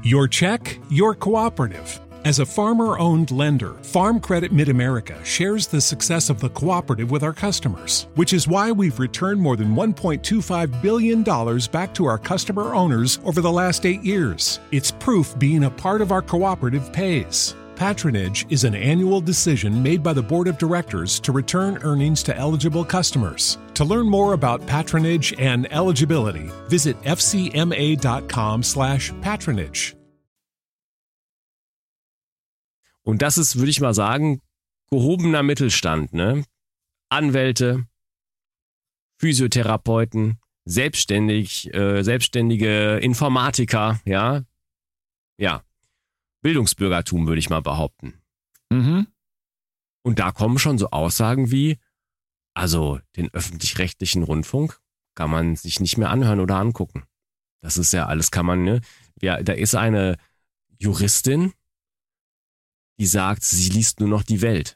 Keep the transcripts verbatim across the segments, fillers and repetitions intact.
Your check, your cooperative. As a farmer-owned lender, Farm Credit Mid-America shares the success of the cooperative with our customers, which is why we've returned more than one point two five billion dollars back to our customer owners over the last eight years. It's proof being a part of our cooperative pays. Patronage is an annual decision made by the Board of Directors to return earnings to eligible customers. To learn more about patronage and eligibility, visit fcma.com slash patronage. Und das ist, würde ich mal sagen, gehobener Mittelstand, ne? Anwälte, Physiotherapeuten, selbstständig, äh, selbstständige Informatiker, ja, ja, Bildungsbürgertum würde ich mal behaupten. Mhm. Und da kommen schon so Aussagen wie, also den öffentlich-rechtlichen Rundfunk kann man sich nicht mehr anhören oder angucken. Das ist ja alles, kann man, ne? Ja, da ist eine Juristin, die sagt, sie liest nur noch die Welt.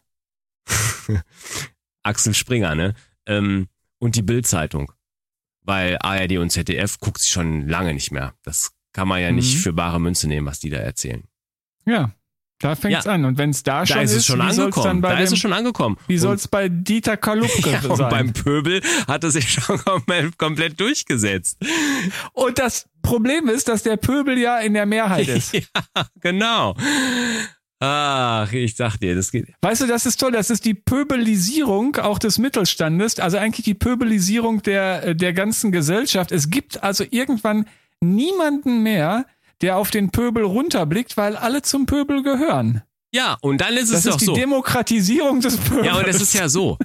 Axel Springer, ne? Ähm, und die Bild-Zeitung. Weil A R D und Z D F guckt sie schon lange nicht mehr. Das kann man ja Mhm. nicht für bare Münze nehmen, was die da erzählen. Ja, da fängt's Ja. an. Und wenn es da, Da schon ist es ist, schon wie soll's angekommen. dann bei Da ist dem, es schon angekommen. wie Und- soll's bei Dieter Kalupke ja, und sein? beim Pöbel hat es sich schon komplett, komplett durchgesetzt. Und das Problem ist, dass der Pöbel ja in der Mehrheit ist. Ja, genau. Ach, ich sag dir, das geht. Weißt du, das ist toll. Das ist die Pöbelisierung auch des Mittelstandes. Also eigentlich die Pöbelisierung der, der ganzen Gesellschaft. Es gibt also irgendwann niemanden mehr, der auf den Pöbel runterblickt, weil alle zum Pöbel gehören. Ja, und dann ist es Das doch ist die so. Demokratisierung des Pöbels. Ja, und es ist ja so.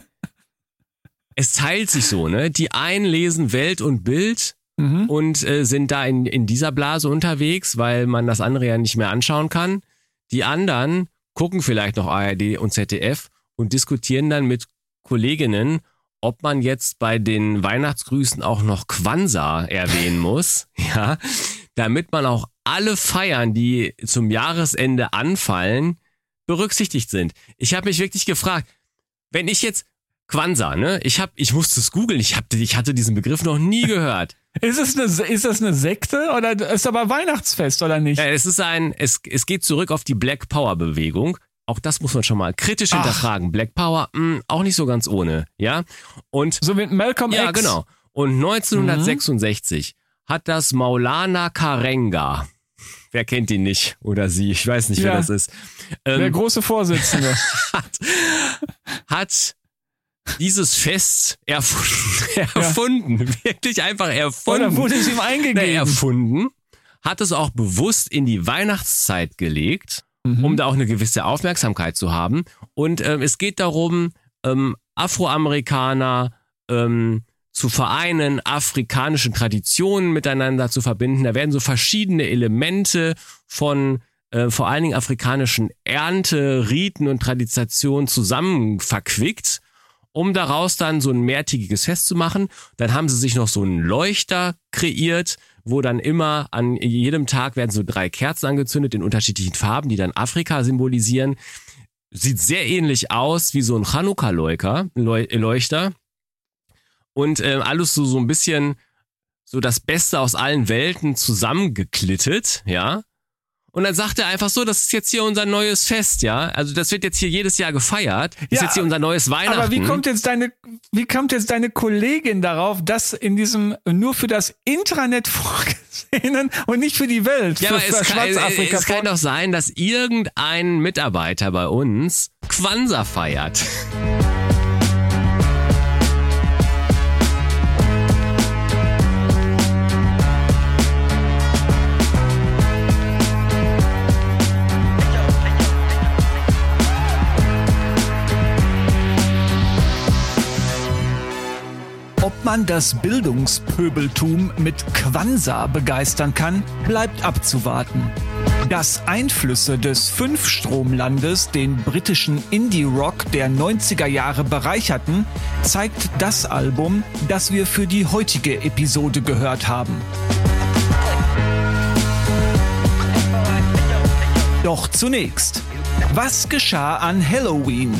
Es teilt sich so, ne? Die einen lesen Welt und Bild Mhm. und äh, sind da in, in dieser Blase unterwegs, weil man das andere ja nicht mehr anschauen kann. Die anderen gucken vielleicht noch A R D und Z D F und diskutieren dann mit Kolleginnen, ob man jetzt bei den Weihnachtsgrüßen auch noch Kwanzaa erwähnen muss, ja, damit man auch alle Feiern, die zum Jahresende anfallen, berücksichtigt sind. Ich habe mich wirklich gefragt, wenn ich jetzt Kwanzaa, ne, ich hab, ich musste es googeln, ich hab, ich hatte diesen Begriff noch nie gehört. Ist es eine, ist das eine Sekte oder ist aber Weihnachtsfest oder nicht? Ja, es ist ein, es, es geht zurück auf die Black Power Bewegung. Auch das muss man schon mal kritisch Ach. hinterfragen. Black Power, mh, auch nicht so ganz ohne, ja. Und So mit Malcolm ja, X. genau. Und neunzehnhundertsechsundsechzig Mhm. hat das Maulana Karenga, wer kennt ihn nicht oder sie, ich weiß nicht, wer Ja. das ist, Der ähm, große Vorsitzende. hat, hat dieses Fest erfunden, erfunden, wirklich einfach erfunden. Oder wurde es ihm Na, eingegeben? erfunden, hat es auch bewusst in die Weihnachtszeit gelegt, Mhm. um da auch eine gewisse Aufmerksamkeit zu haben. Und ähm, es geht darum, ähm, Afroamerikaner ähm, zu vereinen, afrikanische Traditionen miteinander zu verbinden. Da werden so verschiedene Elemente von äh, vor allen Dingen afrikanischen Ernte-Riten und Traditionen zusammen verquickt, um daraus dann so ein mehrtägiges Fest zu machen. Dann haben sie sich noch so einen Leuchter kreiert, wo dann immer an jedem Tag werden so drei Kerzen angezündet in unterschiedlichen Farben, die dann Afrika symbolisieren. Sieht sehr ähnlich aus wie so ein Chanukka-Leuchter. Und äh, alles so, so ein bisschen so das Beste aus allen Welten zusammengeklittet, ja. Und dann sagt er einfach so, das ist jetzt hier unser neues Fest, ja. Also das wird jetzt hier jedes Jahr gefeiert. Das ist Ja, jetzt hier unser neues Weihnachten. Aber wie kommt jetzt deine, wie kommt jetzt deine Kollegin darauf, das in diesem nur für das Intranet vorgesehenen und nicht für die Welt, Ja, für, aber es für kann, Schwarzafrika es kann doch sein, dass irgendein Mitarbeiter bei uns Kwanzaa feiert. Ob man das Bildungspöbeltum mit Kwanzaa begeistern kann, bleibt abzuwarten. Dass Einflüsse des Fünfstromlandes den britischen Indie-Rock der neunziger Jahre bereicherten, zeigt das Album, das wir für die heutige Episode gehört haben. Doch zunächst, was geschah an Halloween?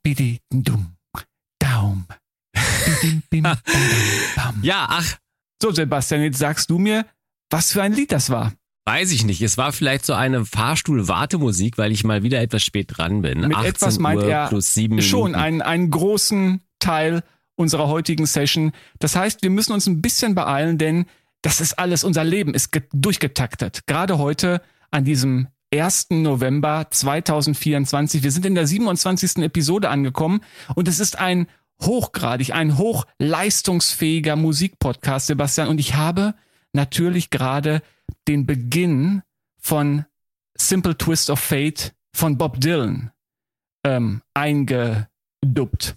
bidi, dum, daum. Bidim, bim, bam, bam. Ja, ach, So, Sebastian, jetzt sagst du mir, was für ein Lied das war. weiß ich nicht. Es war vielleicht so eine Fahrstuhl-Wartemusik, weil ich mal wieder etwas spät dran bin. Mit etwas meint Uhr er plus sieben schon Minuten. einen, einen großen Teil unserer heutigen Session. Das heißt, wir müssen uns ein bisschen beeilen, denn das ist alles, unser Leben ist ge- durchgetaktet. Gerade heute an diesem ersten November zweitausendvierundzwanzig. Wir sind in der siebenundzwanzigsten Episode angekommen und es ist ein hochgradig, ein hochleistungsfähiger Musikpodcast, Sebastian. Und ich habe natürlich gerade den Beginn von Simple Twist of Fate von Bob Dylan ähm, eingedubbt.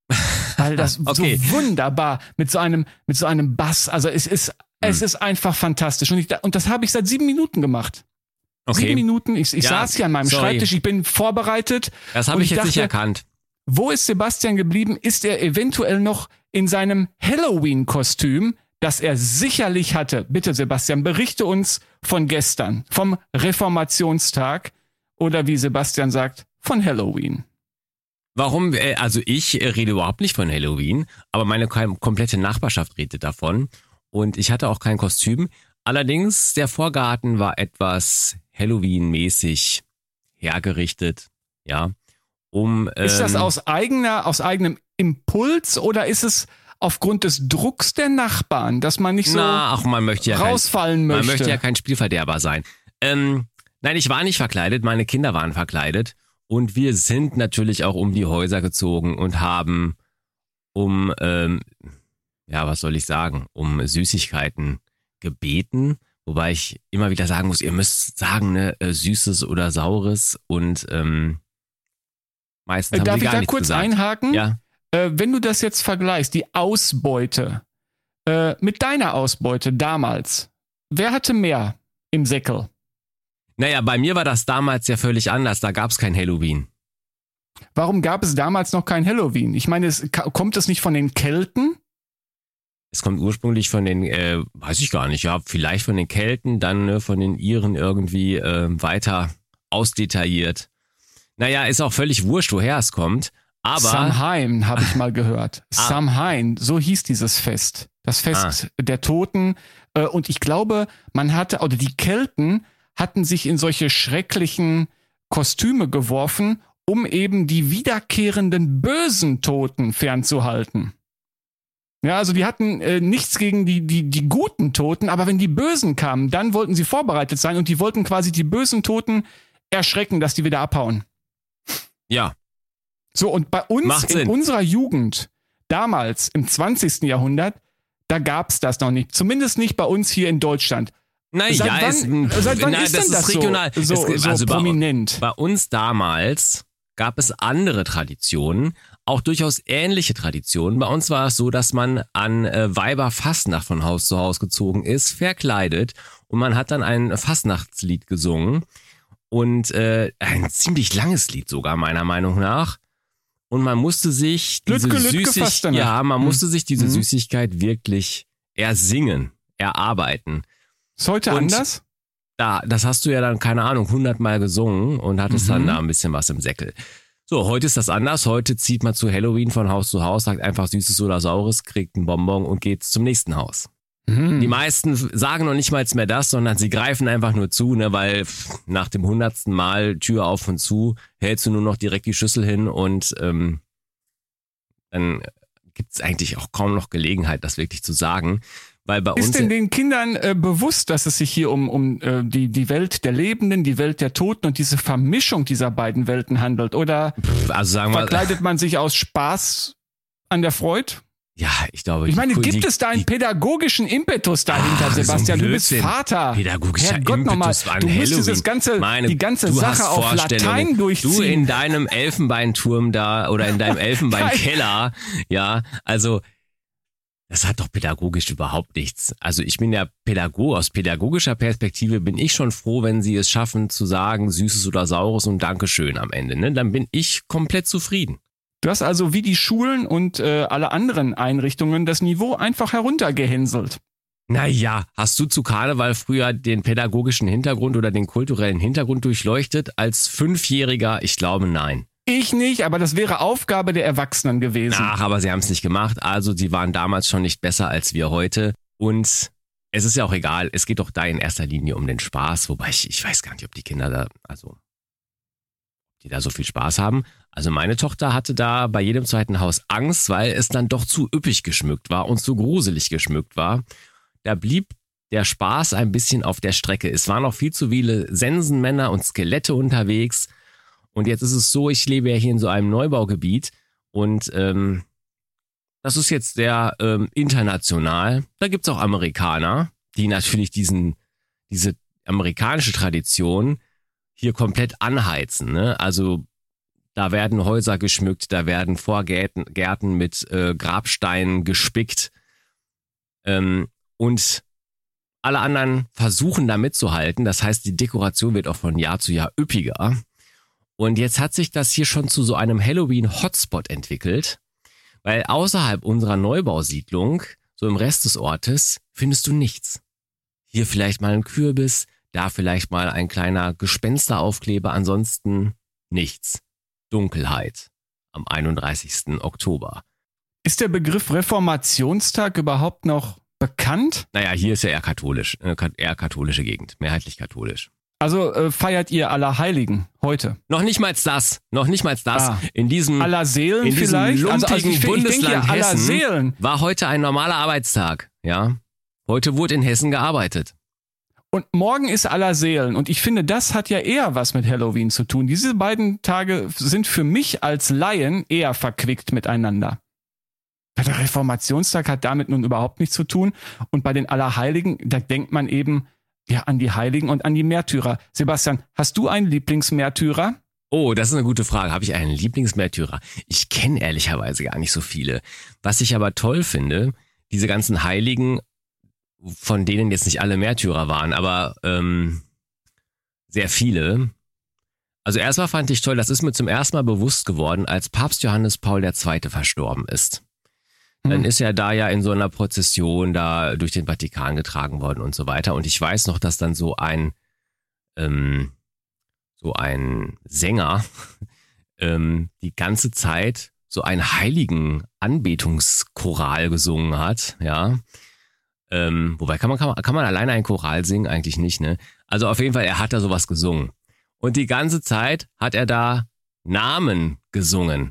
Weil das Okay. so wunderbar mit so einem, mit so einem Bass, also es ist, es ist einfach fantastisch. Und, ich, und das habe ich seit sieben Minuten gemacht. Okay, Sieben Minuten, ich, ich Ja, saß hier an meinem sorry. Schreibtisch, ich bin vorbereitet. das habe und ich jetzt nicht dachte, erkannt. Wo ist Sebastian geblieben? Ist er eventuell noch in seinem Halloween-Kostüm, das er sicherlich hatte? Bitte, Sebastian, berichte uns von gestern, vom Reformationstag oder wie Sebastian sagt, von Halloween. Warum, äh, also ich äh, rede überhaupt nicht von Halloween, aber meine kom- komplette Nachbarschaft redet davon und ich hatte auch kein Kostüm. Allerdings, der Vorgarten war etwas Halloween-mäßig hergerichtet, ja. Um, ähm, Ist das aus eigener, aus eigenem Impuls oder ist es aufgrund des Drucks der Nachbarn, dass man nicht so na, ach, man möchte ja kein, rausfallen möchte? man möchte ja kein Spielverderber sein. Ähm, nein, ich war nicht verkleidet, meine Kinder waren verkleidet und wir sind natürlich auch um die Häuser gezogen und haben um, ähm, ja, was soll ich sagen, um Süßigkeiten gebeten, wobei ich immer wieder sagen muss, ihr müsst sagen, ne, äh, Süßes oder Saures und ähm, meistens Äh, haben Darf sie ich gar da nichts kurz gesagt. einhaken? Ja, Äh, wenn du das jetzt vergleichst, die Ausbeute äh, mit deiner Ausbeute damals, wer hatte mehr im Säckel? naja, bei mir war das damals ja völlig anders, da gab's kein Halloween. Warum gab es damals noch kein Halloween? Ich meine, es, ka- kommt es nicht von den Kelten? Es kommt ursprünglich von den, äh, weiß ich gar nicht, ja, vielleicht von den Kelten, dann ne, von den Iren irgendwie äh, weiter ausdetailliert. Naja, ist auch völlig wurscht, woher es kommt, aber Samhain habe ich mal gehört. Ah. Samhain, so hieß dieses Fest. Das Fest der Toten. Äh, Und ich glaube, man hatte, oder die Kelten hatten sich in solche schrecklichen Kostüme geworfen, um eben die wiederkehrenden bösen Toten fernzuhalten. Ja, also die hatten äh, nichts gegen die, die, die guten Toten, aber wenn die Bösen kamen, dann wollten sie vorbereitet sein und die wollten quasi die bösen Toten erschrecken, dass die wieder abhauen. ja, So, und bei uns Macht in Sinn. unserer Jugend, damals im zwanzigsten Jahrhundert, da gab's das noch nicht. Zumindest nicht bei uns hier in Deutschland. naja, Seit wann, es, seit wann na, ist das denn das ist regional. so, so, es, so also bei, prominent? bei uns damals gab es andere Traditionen, auch durchaus ähnliche Traditionen. Bei uns war es so, dass man an äh, Weiberfastnacht von Haus zu Haus gezogen ist, verkleidet und man hat dann ein Fastnachtslied gesungen und äh, ein ziemlich langes Lied sogar meiner Meinung nach. Und man musste sich diese Lütke, Lütke, Süßigkeit, Fastnacht. ja, man Hm. musste sich diese Hm. Süßigkeit wirklich ersingen, erarbeiten. Ist heute und- anders? Da, das hast du ja dann, keine Ahnung, hundertmal gesungen und hattest Mhm. dann da ein bisschen was im Säckel. So, heute ist das anders. Heute zieht man zu Halloween von Haus zu Haus, sagt einfach Süßes oder Saures, kriegt einen Bonbon und geht zum nächsten Haus. Mhm. Die meisten sagen noch nicht mal mehr das, sondern sie greifen einfach nur zu, ne, weil pff, nach dem hundertsten Mal Tür auf und zu hältst du nur noch direkt die Schüssel hin und ähm, dann gibt es eigentlich auch kaum noch Gelegenheit, das wirklich zu sagen. Weil bei uns Ist denn den Kindern äh, bewusst, dass es sich hier um, um äh, die, die Welt der Lebenden, die Welt der Toten und diese Vermischung dieser beiden Welten handelt? Oder also sagen wir, verkleidet man sich aus Spaß an der Freude? ja, ich glaube, Ich meine, die, gibt die, es da einen die, pädagogischen Impetus dahinter, Ach, so ein Sebastian? Du bist Blödsinn. Vater. Pädagogischer Herrgott nochmal, Impetus an du musst Halloween. dieses ganze, Meine, die ganze du hast Sache auf Vorstellungen. Latein durchziehen. Du in deinem Elfenbeinturm da oder in deinem Elfenbeinkeller, ja, also das hat doch pädagogisch überhaupt nichts. Also ich bin ja Pädagoge, aus pädagogischer Perspektive bin ich schon froh, wenn sie es schaffen zu sagen, Süßes oder Saures und Dankeschön am Ende. Ne? Dann bin ich komplett zufrieden. Du hast also wie die Schulen und äh, alle anderen Einrichtungen das Niveau einfach heruntergehänselt. Naja, hast du zu Karneval früher den pädagogischen Hintergrund oder den kulturellen Hintergrund durchleuchtet? Als Fünfjähriger, ich glaube, nein. Ich nicht, aber das wäre Aufgabe der Erwachsenen gewesen. Ach, aber sie haben es nicht gemacht. Also sie waren damals schon nicht besser als wir heute. Und es ist ja auch egal. Es geht doch da in erster Linie um den Spaß. Wobei ich, ich weiß gar nicht, ob die Kinder da, also die da so viel Spaß haben. Also meine Tochter hatte da bei jedem zweiten Haus Angst, weil es dann doch zu üppig geschmückt war und zu gruselig geschmückt war. Da blieb der Spaß ein bisschen auf der Strecke. Es waren noch viel zu viele Sensenmänner und Skelette unterwegs. Und jetzt ist es so, ich lebe ja hier in so einem Neubaugebiet und ähm, das ist jetzt sehr ähm, international. Da gibt's auch Amerikaner, die natürlich diesen diese amerikanische Tradition hier komplett anheizen. Ne? Also da werden Häuser geschmückt, da werden Vorgärten Gärten mit äh, Grabsteinen gespickt ähm, und alle anderen versuchen da mitzuhalten. Das heißt, die Dekoration wird auch von Jahr zu Jahr üppiger. Und jetzt hat sich das hier schon zu so einem Halloween-Hotspot entwickelt, weil außerhalb unserer Neubausiedlung, so im Rest des Ortes, findest du nichts. Hier vielleicht mal ein Kürbis, da vielleicht mal ein kleiner Gespensteraufkleber, ansonsten nichts. Dunkelheit am einunddreißigsten Oktober. Ist der Begriff Reformationstag überhaupt noch bekannt? Naja, hier ist ja eher katholisch, äh, eher katholische Gegend, mehrheitlich katholisch. Also äh, feiert ihr Allerheiligen heute? Noch nicht mal das, noch nicht mal das. Ah. In diesem, Allerseelen in diesem vielleicht? lumpigen Also, also ich, Bundesland ich denke ja, Hessen Allerseelen. war heute ein normaler Arbeitstag. Ja, heute wurde in Hessen gearbeitet. Und morgen ist Allerseelen. Und ich finde, das hat ja eher was mit Halloween zu tun. Diese beiden Tage sind für mich als Laien eher verquickt miteinander. Der Reformationstag hat damit nun überhaupt nichts zu tun. Und bei den Allerheiligen, da denkt man eben ja an die Heiligen und an die Märtyrer. Sebastian, hast du einen Lieblingsmärtyrer? Oh, das ist eine gute Frage. Habe ich einen Lieblingsmärtyrer? Ich kenne ehrlicherweise gar nicht so viele. Was ich aber toll finde, diese ganzen Heiligen, von denen jetzt nicht alle Märtyrer waren, aber ähm, sehr viele. Also erstmal fand ich toll, das ist mir zum ersten Mal bewusst geworden, als Papst Johannes Paul der Zweite verstorben ist. Dann hm. ist er da ja in so einer Prozession da durch den Vatikan getragen worden und so weiter. Und ich weiß noch, dass dann so ein ähm, so ein Sänger ähm, die ganze Zeit so einen heiligen Anbetungschoral gesungen hat, ja. Ähm, wobei, kann man, kann man, kann man alleine einen Choral singen? Eigentlich nicht, ne? Also auf jeden Fall, er hat da sowas gesungen. Und die ganze Zeit hat er da Namen gesungen.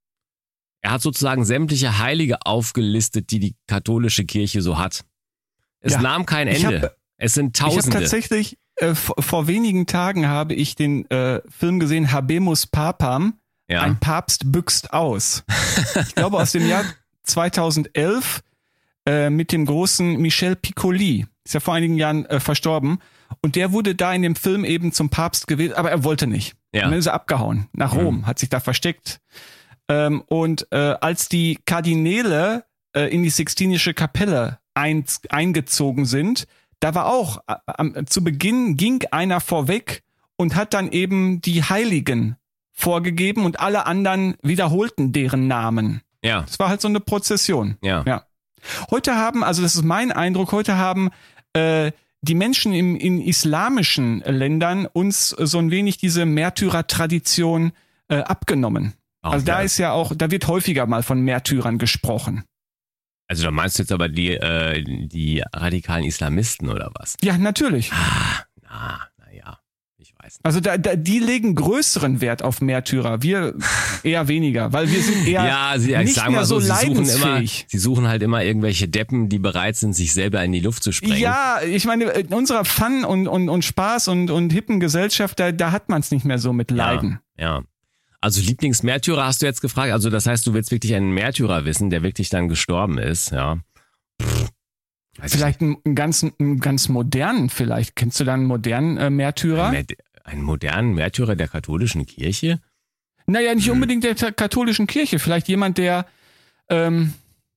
Er hat sozusagen sämtliche Heilige aufgelistet, die die katholische Kirche so hat. Es ja, nahm kein Ende. Hab, es sind Tausende. Ich habe tatsächlich, äh, vor, vor wenigen Tagen habe ich den äh, Film gesehen, Habemus Papam, ja. Ein Papst büxt aus. Ich glaube aus dem Jahr zweitausendelf äh, mit dem großen Michel Piccoli. Ist ja vor einigen Jahren äh, verstorben. Und der wurde da in dem Film eben zum Papst gewählt, aber er wollte nicht. Ja. Und dann ist er abgehauen nach Rom, mhm. hat sich da versteckt. Ähm, und äh, als die Kardinäle äh, in die Sixtinische Kapelle ein, eingezogen sind, da war auch, äh, zu Beginn ging einer vorweg und hat dann eben die Heiligen vorgegeben und alle anderen wiederholten deren Namen. Ja. Das war halt so eine Prozession. Ja. Ja. Heute haben, also das ist mein Eindruck, heute haben äh, die Menschen im, in islamischen Ländern uns so ein wenig diese Märtyrertradition äh, abgenommen. Auch also da ja. ist ja auch, da wird häufiger mal von Märtyrern gesprochen. Also da meinst du jetzt aber die, äh, die radikalen Islamisten oder was? Ja, natürlich. Ah, na, na ja, ich weiß nicht. Also da, da, die legen größeren Wert auf Märtyrer, wir eher weniger, weil wir sind eher ja, sie, nicht ich sag mehr mal so, so sie suchen leidensfähig. Immer, sie suchen halt immer irgendwelche Deppen, die bereit sind, sich selber in die Luft zu sprengen. Ja, ich meine, in unserer Fun- und, und, und Spaß- und, und hippen Gesellschaft, da, da hat man es nicht mehr so mit Leiden. Ja, ja. Also Lieblingsmärtyrer hast du jetzt gefragt. Also das heißt, du willst wirklich einen Märtyrer wissen, der wirklich dann gestorben ist, ja. Pff, vielleicht einen, einen ganz, einen ganz modernen, vielleicht. Kennst du da einen modernen äh, Märtyrer? Einen, einen modernen Märtyrer der katholischen Kirche? Naja, nicht hm. unbedingt der katholischen Kirche. Vielleicht jemand, der, ähm,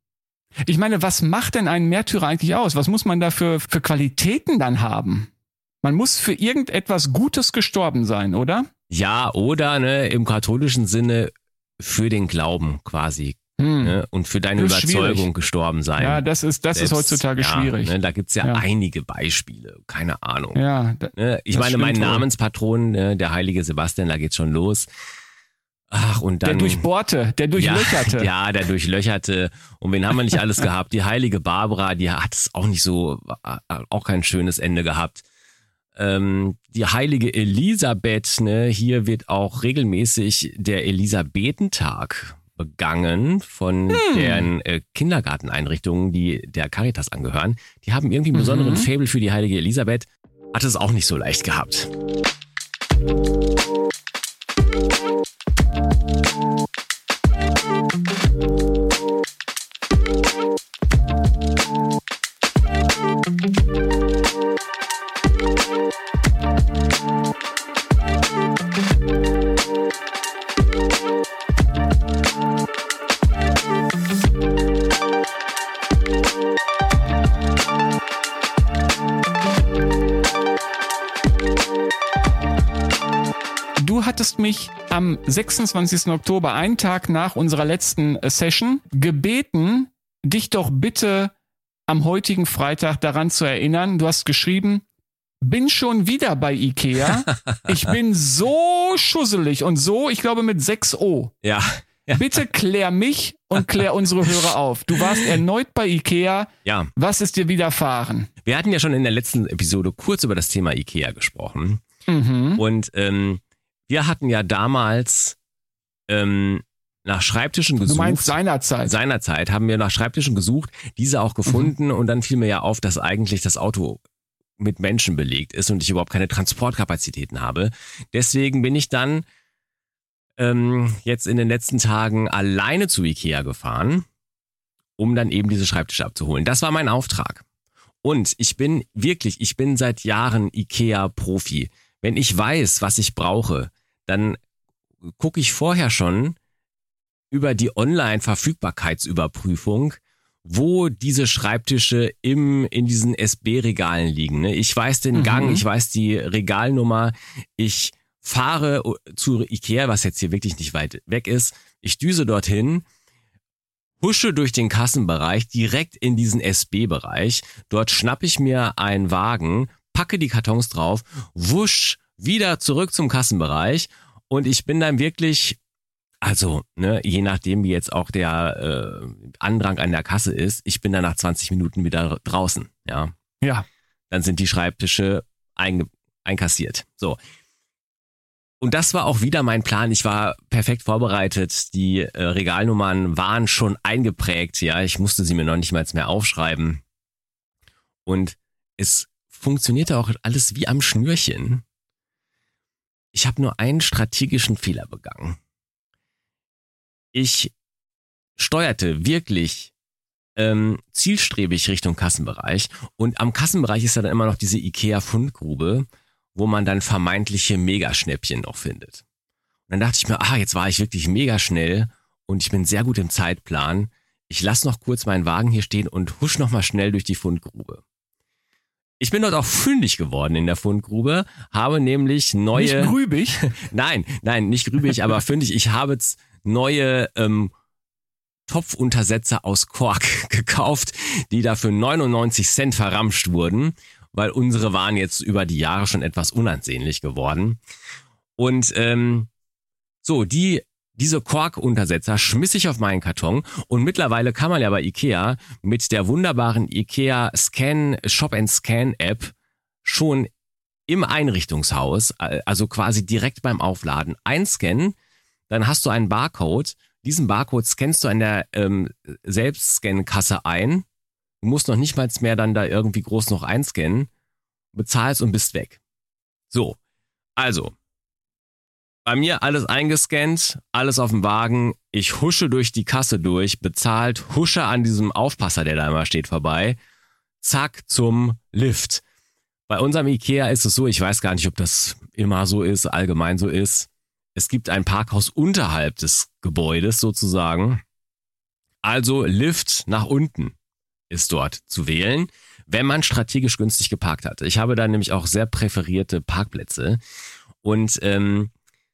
ich meine, was macht denn ein Märtyrer eigentlich aus? Was muss man da für, für Qualitäten dann haben? Man muss für irgendetwas Gutes gestorben sein, oder? Ja, oder ne, im katholischen Sinne für den Glauben quasi. Hm. Ne, und für deine das Überzeugung schwierig. gestorben sein. Ja, das ist das Selbst, ist heutzutage ja, schwierig. Ne, da gibt's ja, ja einige Beispiele, keine Ahnung. Ja, da, ne, ich meine, mein wohl. Namenspatron, ne, der heilige Sebastian, da geht's schon los. Ach, und dann. Der durchbohrte, der durchlöcherte. Ja, ja, der durchlöcherte. Und wen haben wir nicht alles gehabt? Die heilige Barbara, die hat es auch nicht so, auch kein schönes Ende gehabt. Ähm, die heilige Elisabeth, ne, hier wird auch regelmäßig der Elisabethentag begangen von hm. deren äh, Kindergarteneinrichtungen, die der Caritas angehören. Die haben irgendwie einen besonderen mhm. Faible für die heilige Elisabeth. Hat es auch nicht so leicht gehabt. Du hattest mich am sechsundzwanzigsten Oktober, einen Tag nach unserer letzten Session, gebeten, dich doch bitte am heutigen Freitag daran zu erinnern. Du hast geschrieben, bin schon wieder bei Ikea. Ich bin so schusselig und so, ich glaube mit sechs O. Ja. Ja. Bitte klär mich und klär unsere Hörer auf. Du warst erneut bei Ikea. Ja. Was ist dir widerfahren? Wir hatten ja schon in der letzten Episode kurz über das Thema Ikea gesprochen. Mhm. Und ähm, wir hatten ja damals ähm, nach Schreibtischen gesucht. Du meinst seinerzeit? Seinerzeit haben wir nach Schreibtischen gesucht, diese auch gefunden. Mhm. Und dann fiel mir ja auf, dass eigentlich das Auto mit Menschen belegt ist und ich überhaupt keine Transportkapazitäten habe. Deswegen bin ich dann ähm, jetzt in den letzten Tagen alleine zu Ikea gefahren, um dann eben diese Schreibtische abzuholen. Das war mein Auftrag. Und ich bin wirklich, ich bin seit Jahren Ikea-Profi. Wenn ich weiß, was ich brauche, dann gucke ich vorher schon über die Online-Verfügbarkeitsüberprüfung, wo diese Schreibtische im in diesen S B-Regalen liegen. Ne? Ich weiß den Gang, mhm. ich weiß die Regalnummer, ich fahre zu Ikea, was jetzt hier wirklich nicht weit weg ist. Ich düse dorthin, husche durch den Kassenbereich direkt in diesen S B-Bereich. Dort schnappe ich mir einen Wagen, packe die Kartons drauf, wusch wieder zurück zum Kassenbereich und ich bin dann wirklich, also ne, je nachdem wie jetzt auch der äh, Andrang an der Kasse ist, ich bin dann nach zwanzig Minuten wieder draußen. Ja. Ja. Dann sind die Schreibtische ein, einkassiert. So. Und das war auch wieder mein Plan. Ich war perfekt vorbereitet. Die äh, Regalnummern waren schon eingeprägt. Ja, ich musste sie mir noch nicht mal mehr aufschreiben. Und es funktionierte auch alles wie am Schnürchen. Ich habe nur einen strategischen Fehler begangen. Ich steuerte wirklich ähm, zielstrebig Richtung Kassenbereich. Und am Kassenbereich ist ja dann immer noch diese Ikea-Fundgrube, wo man dann vermeintliche Megaschnäppchen noch findet. Und dann dachte ich mir, ah, jetzt war ich wirklich mega schnell und ich bin sehr gut im Zeitplan. Ich lasse noch kurz meinen Wagen hier stehen und husch noch mal schnell durch die Fundgrube. Ich bin dort auch fündig geworden in der Fundgrube, habe nämlich neue... Nicht grübig? Nein, nein, nicht grübig, aber fündig. Ich habe jetzt neue ähm, Topfuntersetzer aus Kork gekauft, die da für neunundneunzig Cent verramscht wurden, weil unsere waren jetzt über die Jahre schon etwas unansehnlich geworden. Und ähm, so, die diese Korkuntersetzer schmiss ich auf meinen Karton und mittlerweile kann man ja bei Ikea mit der wunderbaren Ikea Scan Shop and Scan App schon im Einrichtungshaus, also quasi direkt beim Aufladen, einscannen, dann hast du einen Barcode. Diesen Barcode scannst du an der ähm, Selbstscan-Kasse ein. Du musst noch nicht mal mehr dann da irgendwie groß noch einscannen, bezahlst und bist weg. So, also, bei mir alles eingescannt, alles auf dem Wagen, ich husche durch die Kasse durch, bezahlt, husche an diesem Aufpasser, der da immer steht, vorbei, zack, zum Lift. Bei unserem Ikea ist es so, ich weiß gar nicht, ob das immer so ist, allgemein so ist, es gibt ein Parkhaus unterhalb des Gebäudes sozusagen, also Lift nach unten ist dort zu wählen, wenn man strategisch günstig geparkt hat. Ich habe da nämlich auch sehr präferierte Parkplätze und ähm,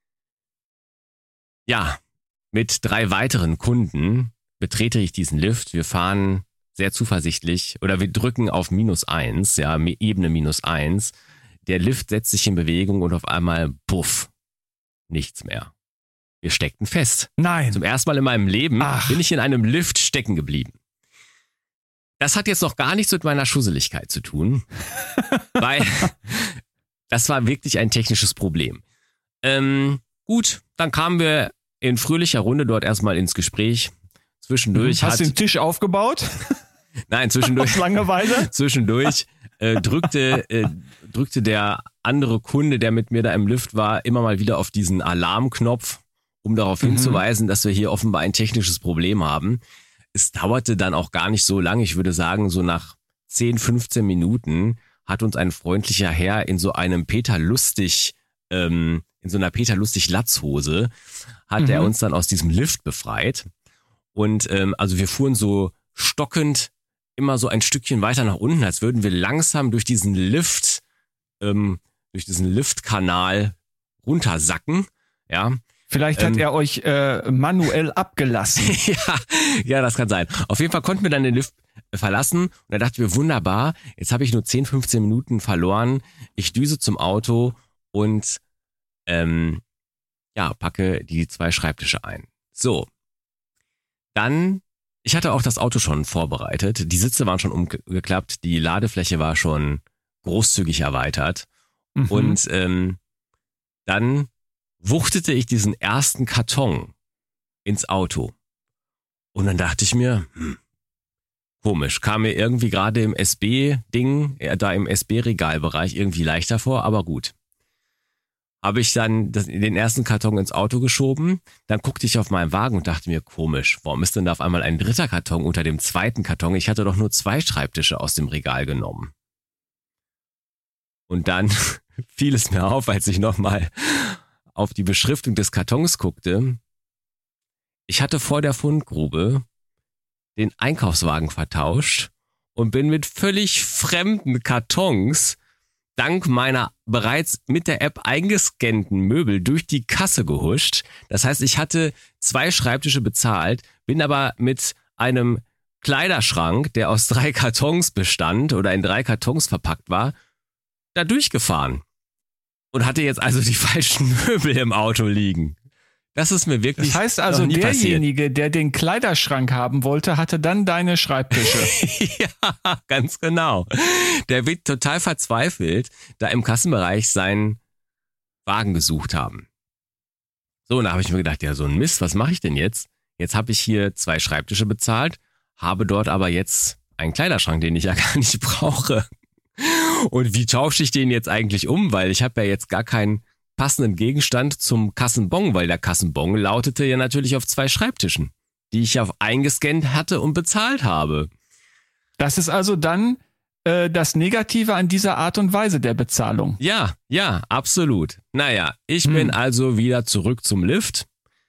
ja, mit drei weiteren Kunden betrete ich diesen Lift. Wir fahren sehr zuversichtlich oder wir drücken auf minus eins, ja, Ebene minus eins. Der Lift setzt sich in Bewegung und auf einmal, puff, nichts mehr. Wir steckten fest. Nein. Zum ersten Mal in meinem Leben Ach. bin ich in einem Lift stecken geblieben. Das hat jetzt noch gar nichts mit meiner Schusseligkeit zu tun, weil das war wirklich ein technisches Problem. Ähm, gut, dann kamen wir in fröhlicher Runde dort erstmal ins Gespräch. Zwischendurch Hast hat... du den Tisch aufgebaut? Nein, zwischendurch... Aus Langeweile? Zwischendurch äh, drückte, äh, drückte der andere Kunde, der mit mir da im Lift war, immer mal wieder auf diesen Alarmknopf, um darauf mhm. hinzuweisen, dass wir hier offenbar ein technisches Problem haben. Es dauerte dann auch gar nicht so lange. Ich würde sagen, so nach zehn, fünfzehn Minuten hat uns ein freundlicher Herr in so einem Peter Lustig, ähm, in so einer Peter Lustig Latzhose, hat mhm. er uns dann aus diesem Lift befreit. Und ähm, also wir fuhren so stockend immer so ein Stückchen weiter nach unten, als würden wir langsam durch diesen Lift, ähm, durch diesen Liftkanal runtersacken, ja. Vielleicht hat ähm, er euch äh, manuell abgelassen. ja, ja, das kann sein. Auf jeden Fall konnten wir dann den Lift verlassen und da dachten wir, wunderbar, jetzt habe ich nur zehn, fünfzehn Minuten verloren. Ich düse zum Auto und ähm, ja, packe die zwei Schreibtische ein. So, dann, ich hatte auch das Auto schon vorbereitet. Die Sitze waren schon umgeklappt, die Ladefläche war schon großzügig erweitert Mhm. und ähm, dann wuchtete ich diesen ersten Karton ins Auto. Und dann dachte ich mir, hm, komisch, kam mir irgendwie gerade im S B-Ding, äh, da im S B-Regalbereich irgendwie leichter vor, aber gut. Habe ich dann das, den ersten Karton ins Auto geschoben, dann guckte ich auf meinen Wagen und dachte mir, komisch, warum ist denn da auf einmal ein dritter Karton unter dem zweiten Karton? Ich hatte doch nur zwei Schreibtische aus dem Regal genommen. Und dann fiel es mir auf, als ich nochmal auf die Beschriftung des Kartons guckte. Ich hatte vor der Fundgrube den Einkaufswagen vertauscht und bin mit völlig fremden Kartons dank meiner bereits mit der App eingescannten Möbel durch die Kasse gehuscht. Das heißt, ich hatte zwei Schreibtische bezahlt, bin aber mit einem Kleiderschrank, der aus drei Kartons bestand oder in drei Kartons verpackt war, da durchgefahren. Und hatte jetzt also die falschen Möbel im Auto liegen. Das ist mir wirklich Das heißt also, noch nie derjenige, passiert. der den Kleiderschrank haben wollte, hatte dann deine Schreibtische. Ja, ganz genau. Der wird total verzweifelt, da im Kassenbereich seinen Wagen gesucht haben. So, und da habe ich mir gedacht, ja, so ein Mist, was mache ich denn jetzt? Jetzt habe ich hier zwei Schreibtische bezahlt, habe dort aber jetzt einen Kleiderschrank, den ich ja gar nicht brauche. Und wie tausche ich den jetzt eigentlich um? Weil ich habe ja jetzt gar keinen passenden Gegenstand zum Kassenbon, weil der Kassenbon lautete ja natürlich auf zwei Schreibtischen, die ich ja eingescannt hatte und bezahlt habe. Das ist also dann äh, das Negative an dieser Art und Weise der Bezahlung. Ja, ja, absolut. Naja, ich Hm. bin also wieder zurück zum Lift.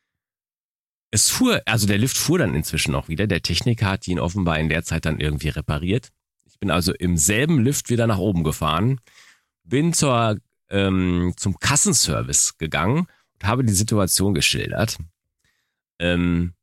Es fuhr, also der Lift fuhr dann inzwischen auch wieder. Der Techniker hat ihn offenbar in der Zeit dann irgendwie repariert. Ich bin also im selben Lift wieder nach oben gefahren, bin zur, ähm, zum Kassenservice gegangen und habe die Situation geschildert. Ähm,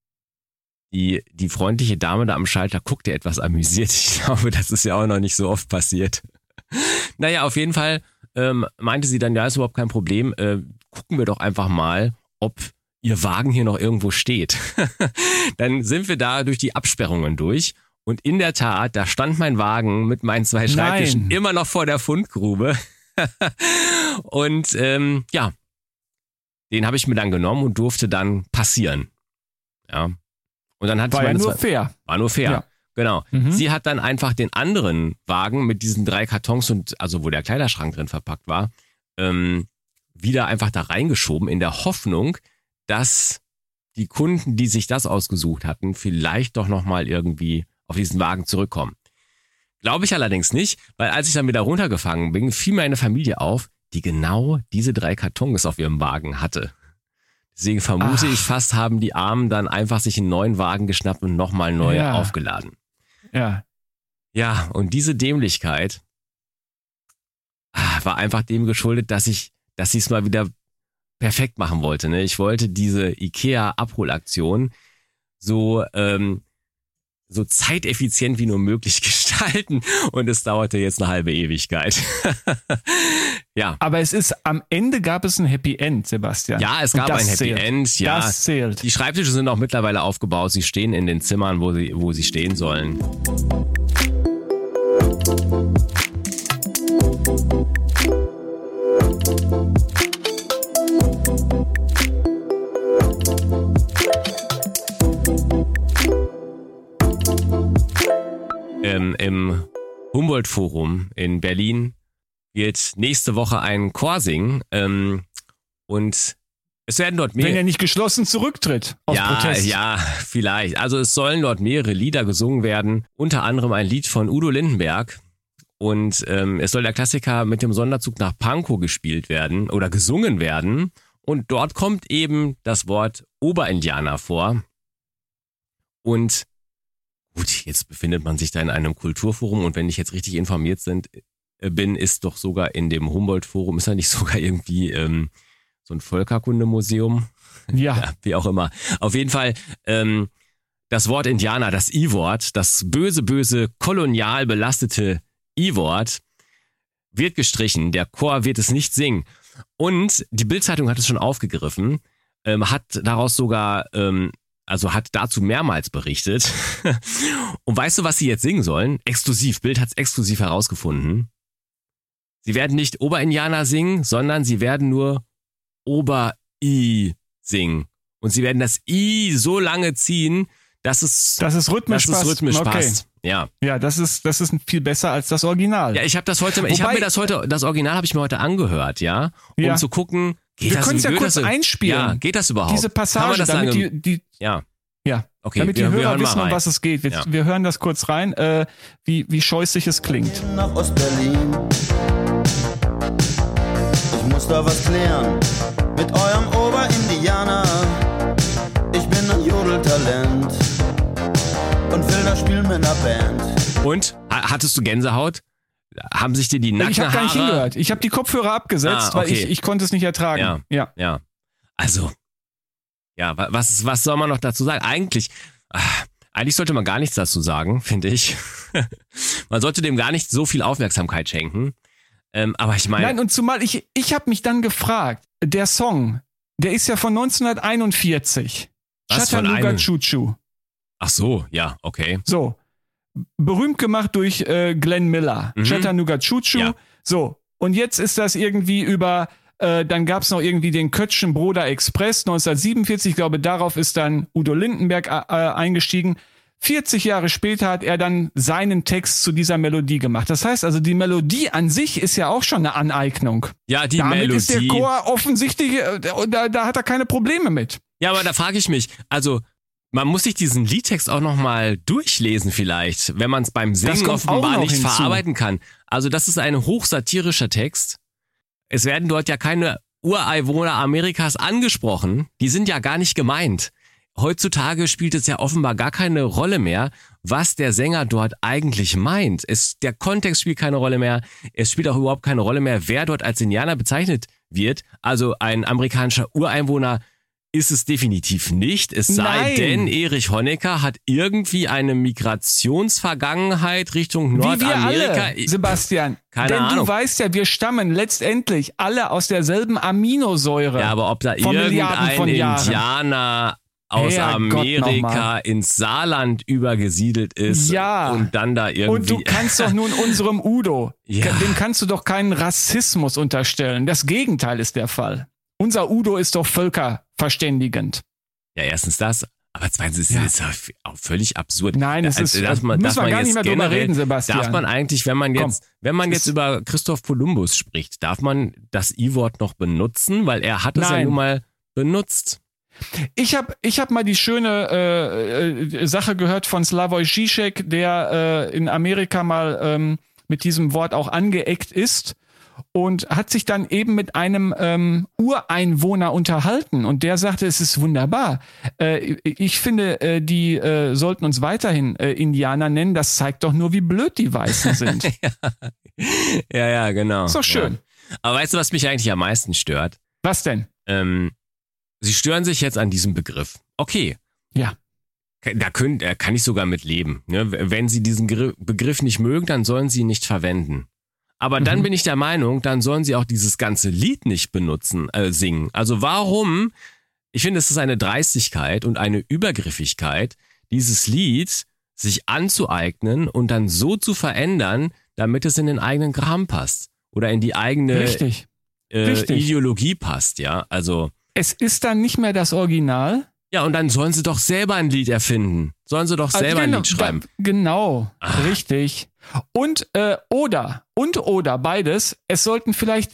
die, die freundliche Dame da am Schalter guckte etwas amüsiert. Ich glaube, das ist ja auch noch nicht so oft passiert. Naja, auf jeden Fall ähm, meinte sie dann, ja, ist überhaupt kein Problem. Äh, gucken wir doch einfach mal, ob Ihr Wagen hier noch irgendwo steht. Dann sind wir da durch die Absperrungen durch. Und in der Tat, da stand mein Wagen mit meinen zwei Schreibtischen Nein. immer noch vor der Fundgrube. Und ähm, ja, den habe ich mir dann genommen und durfte dann passieren. Ja. Und dann hat War ich ja meine nur zwei, fair. War nur fair. Ja. Genau. Mhm. Sie hat dann einfach den anderen Wagen mit diesen drei Kartons und also wo der Kleiderschrank drin verpackt war, ähm, wieder einfach da reingeschoben in der Hoffnung, dass die Kunden, die sich das ausgesucht hatten, vielleicht doch nochmal irgendwie auf diesen Wagen zurückkommen. Glaube ich allerdings nicht, weil als ich dann wieder runtergefahren bin, fiel mir eine Familie auf, die genau diese drei Kartons auf ihrem Wagen hatte. Deswegen vermute Ach. ich fast, haben die Armen dann einfach sich einen neuen Wagen geschnappt und nochmal neu Ja. aufgeladen. Ja. Ja, und diese Dämlichkeit ah, war einfach dem geschuldet, dass ich, dass ich es mal wieder perfekt machen wollte. Ne? Ich wollte diese IKEA-Abholaktion so, ähm, so zeiteffizient wie nur möglich gestalten und es dauerte jetzt eine halbe Ewigkeit. Ja. Aber es ist, am Ende gab es ein Happy End, Sebastian. Ja, es gab ein Happy zählt. End. Ja, das zählt. Die Schreibtische sind auch mittlerweile aufgebaut. Sie stehen in den Zimmern, wo sie, wo sie stehen sollen. Ähm, Im Humboldt-Forum in Berlin wird nächste Woche ein Chor singen ähm, und es werden dort mehr... Wenn er nicht geschlossen zurücktritt aus ja, Protest. Ja, vielleicht. Also es sollen dort mehrere Lieder gesungen werden, unter anderem ein Lied von Udo Lindenberg und ähm, es soll der Klassiker mit dem Sonderzug nach Pankow gespielt werden oder gesungen werden und dort kommt eben das Wort Oberindianer vor und gut, jetzt befindet man sich da in einem Kulturforum und wenn ich jetzt richtig informiert sind, äh, bin, ist doch sogar in dem Humboldt-Forum, ist da nicht sogar irgendwie ähm, so ein Völkerkundemuseum? Ja. Ja. Wie auch immer. Auf jeden Fall, ähm, das Wort Indianer, das I-Wort, das böse, böse, kolonial belastete I-Wort, wird gestrichen. Der Chor wird es nicht singen. Und die Bild-Zeitung hat es schon aufgegriffen, ähm, hat daraus sogar... Ähm, Also hat dazu mehrmals berichtet. Und weißt du, was sie jetzt singen sollen? Exklusiv, Bild hat's exklusiv herausgefunden. Sie werden nicht Oberindianer singen, sondern sie werden nur Ober-I singen. Und sie werden das I so lange ziehen, dass es, dass es rhythmisch, dass es rhythmisch passt. passt. Okay. Ja. Ja, das ist, das ist viel besser als das Original. Ja, ich habe das heute, ich habe mir das heute, das Original habe ich mir heute angehört, ja, um ja. zu gucken, geht wir das, können es ja geht kurz das, einspielen. Ja, geht das überhaupt? Diese Passage, das damit lange, die, die, ja. Ja, okay, damit die wir, Hörer wir hören wissen, mal um rein. was es geht. Wir, Ja. wir hören das kurz rein, äh, wie, wie scheußlich es klingt. Nach Ostberlin. Ich muss da was klären mit eurem Oberindianer. Ich bin ein Jodeltalent und will das spielen mit einer Band. Und? Ha- Hattest du Gänsehaut? Haben sich dir die Nackenhaare... Ich habe gar nicht hingehört. Ich habe die Kopfhörer abgesetzt, Ah, weil okay. ich, ich konnte es nicht ertragen. Ja. ja. Ja, also, ja, wa- was, was soll man noch dazu sagen? Eigentlich, ach, eigentlich sollte man gar nichts dazu sagen, finde ich. Man sollte dem gar nicht so viel Aufmerksamkeit schenken. Ähm, aber ich meine... Nein, und zumal ich, ich habe mich dann gefragt, der Song, der ist ja von neunzehnhunderteinundvierzig. Was, von Chattanooga einem? Choo Choo. Ach so, ja, okay. So. Berühmt gemacht durch äh, Glenn Miller. Mhm. Chattanooga Choo Choo. Ja. So. Und jetzt ist das irgendwie über, äh, dann gab's noch irgendwie den Kötzschen Broder Express neunzehnhundertsiebenundvierzig. Ich glaube, darauf ist dann Udo Lindenberg äh, eingestiegen. vierzig Jahre später hat er dann seinen Text zu dieser Melodie gemacht. Das heißt also, die Melodie an sich ist ja auch schon eine Aneignung. Ja, die Damit Melodie... ist der Chor offensichtlich, äh, da, da hat er keine Probleme mit. Ja, aber da frage ich mich, also... Man muss sich diesen Liedtext auch nochmal durchlesen vielleicht, wenn man es beim Das Singen kommt auch offenbar noch nicht hinzu. verarbeiten kann. Also das ist ein hochsatirischer Text. Es werden dort ja keine Ureinwohner Amerikas angesprochen. Die sind ja gar nicht gemeint. Heutzutage spielt es ja offenbar gar keine Rolle mehr, was der Sänger dort eigentlich meint. Es, der Kontext spielt keine Rolle mehr. Es spielt auch überhaupt keine Rolle mehr, wer dort als Indianer bezeichnet wird. Also ein amerikanischer Ureinwohner ist es definitiv nicht, es sei Nein. denn, Erich Honecker hat irgendwie eine Migrationsvergangenheit Richtung Wie wir Nordamerika. alle, Sebastian. Keine Denn Ahnung. du weißt ja, wir stammen letztendlich alle aus derselben Aminosäure. Ja, aber ob da Vor Milliarden irgendein von Jahren. Indianer aus Herrgott Amerika nochmal. ins Saarland übergesiedelt ist Ja. und dann da irgendwie... Und du kannst doch nun unserem Udo, Ja. dem kannst du doch keinen Rassismus unterstellen. Das Gegenteil ist der Fall. Unser Udo ist doch völkerverständigend. Ja, erstens das, aber zweitens ist Ja. es ja auch völlig absurd. Nein, es ist, Also, darf man, müssen darf wir man gar jetzt nicht mehr drüber generell, reden, Sebastian. Darf man eigentlich, wenn man Komm, jetzt, wenn man es jetzt ist- über Christoph Kolumbus spricht, darf man das I-Wort noch benutzen? Weil er hat es ja Nein. nun mal benutzt. Ich habe ich hab mal die schöne äh, äh, Sache gehört von Slavoj Žižek, der äh, in Amerika mal ähm, mit diesem Wort auch angeeckt ist und hat sich dann eben mit einem ähm, Ureinwohner unterhalten und der sagte, es ist wunderbar. Äh, ich finde, äh, die äh, sollten uns weiterhin äh, Indianer nennen. Das zeigt doch nur, wie blöd die Weißen sind. Ja, ja, genau. Ist doch schön. Ja. Aber weißt du, was mich eigentlich am meisten stört? Was denn? Ähm, Sie stören sich jetzt an diesem Begriff. Okay. Ja. Da könnt, kann ich sogar mit leben. Ne? Wenn Sie diesen Begriff nicht mögen, dann sollen Sie ihn nicht verwenden. Aber dann mhm. bin ich der Meinung, dann sollen Sie auch dieses ganze Lied nicht benutzen, äh, singen. Also warum? Ich finde, es ist eine Dreistigkeit und eine Übergriffigkeit, dieses Lied sich anzueignen und dann so zu verändern, damit es in den eigenen Kram passt oder in die eigene Richtig. Äh, Richtig. Ideologie passt, ja. Also es ist dann nicht mehr das Original. Ja, und dann sollen sie doch selber ein Lied erfinden. Sollen sie doch selber also genau, ein Lied schreiben. Da, genau, Ach. richtig. Und äh, oder, und oder, beides, es sollten vielleicht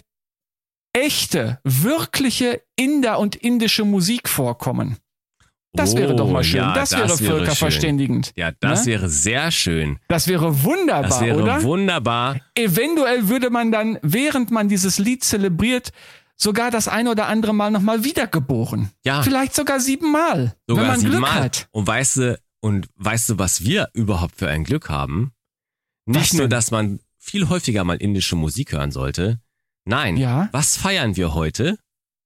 echte, wirkliche Inder und indische Musik vorkommen. Das oh, wäre doch mal schön. Ja, das, das wäre wäre völkerverständigend. Ja, das ne? wäre sehr schön. Das wäre wunderbar, Das wäre oder? wunderbar. Eventuell würde man dann, während man dieses Lied zelebriert, sogar das ein oder andere Mal nochmal wiedergeboren. Ja. Vielleicht sogar siebenmal, Sogar wenn man siebenmal. Glück hat. Und weißt du, und weißt du, was wir überhaupt für ein Glück haben? Nicht nur, dass man viel häufiger mal indische Musik hören sollte. Nein. Ja. Was feiern wir heute?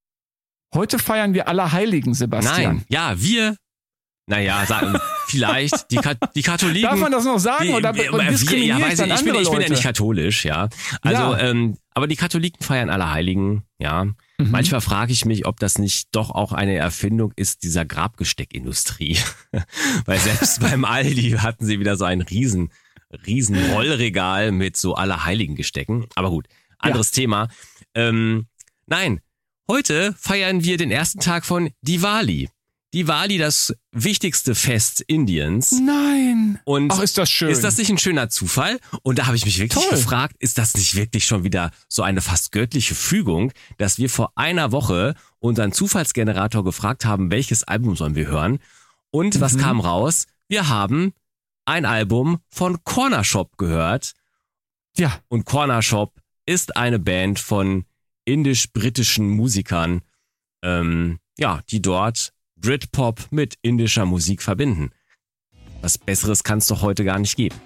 Heute feiern wir Allerheiligen, Sebastian. Nein. Ja, wir. Naja, sagen, vielleicht die, Ka- die Katholiken. Darf man das noch sagen? Die, oder wir, diskriminiere ja, ich weiß dann ich, ich, bin, andere ich bin ja Leute? nicht katholisch, ja. Also, Ja. Ähm, aber die Katholiken feiern Allerheiligen, ja. Mhm. Manchmal frage ich mich, ob das nicht doch auch eine Erfindung ist dieser Grabgesteckindustrie. Weil selbst beim Aldi hatten sie wieder so ein riesen, riesen Rollregal mit so Allerheiligen Gestecken. Aber gut, anderes ja. Thema. Ähm, nein, heute feiern wir den ersten Tag von Diwali. Diwali, das wichtigste Fest Indiens. Nein. Und ach, ist das schön. Ist das nicht ein schöner Zufall? Und da habe ich mich wirklich Toll. gefragt, ist das nicht wirklich schon wieder so eine fast göttliche Fügung, dass wir vor einer Woche unseren Zufallsgenerator gefragt haben, welches Album sollen wir hören? Und was mhm. kam raus? Wir haben ein Album von Corner Shop gehört. Ja. Und Corner Shop ist eine Band von indisch-britischen Musikern, ähm, ja, die dort Britpop mit indischer Musik verbinden. Was Besseres kann es doch heute gar nicht geben.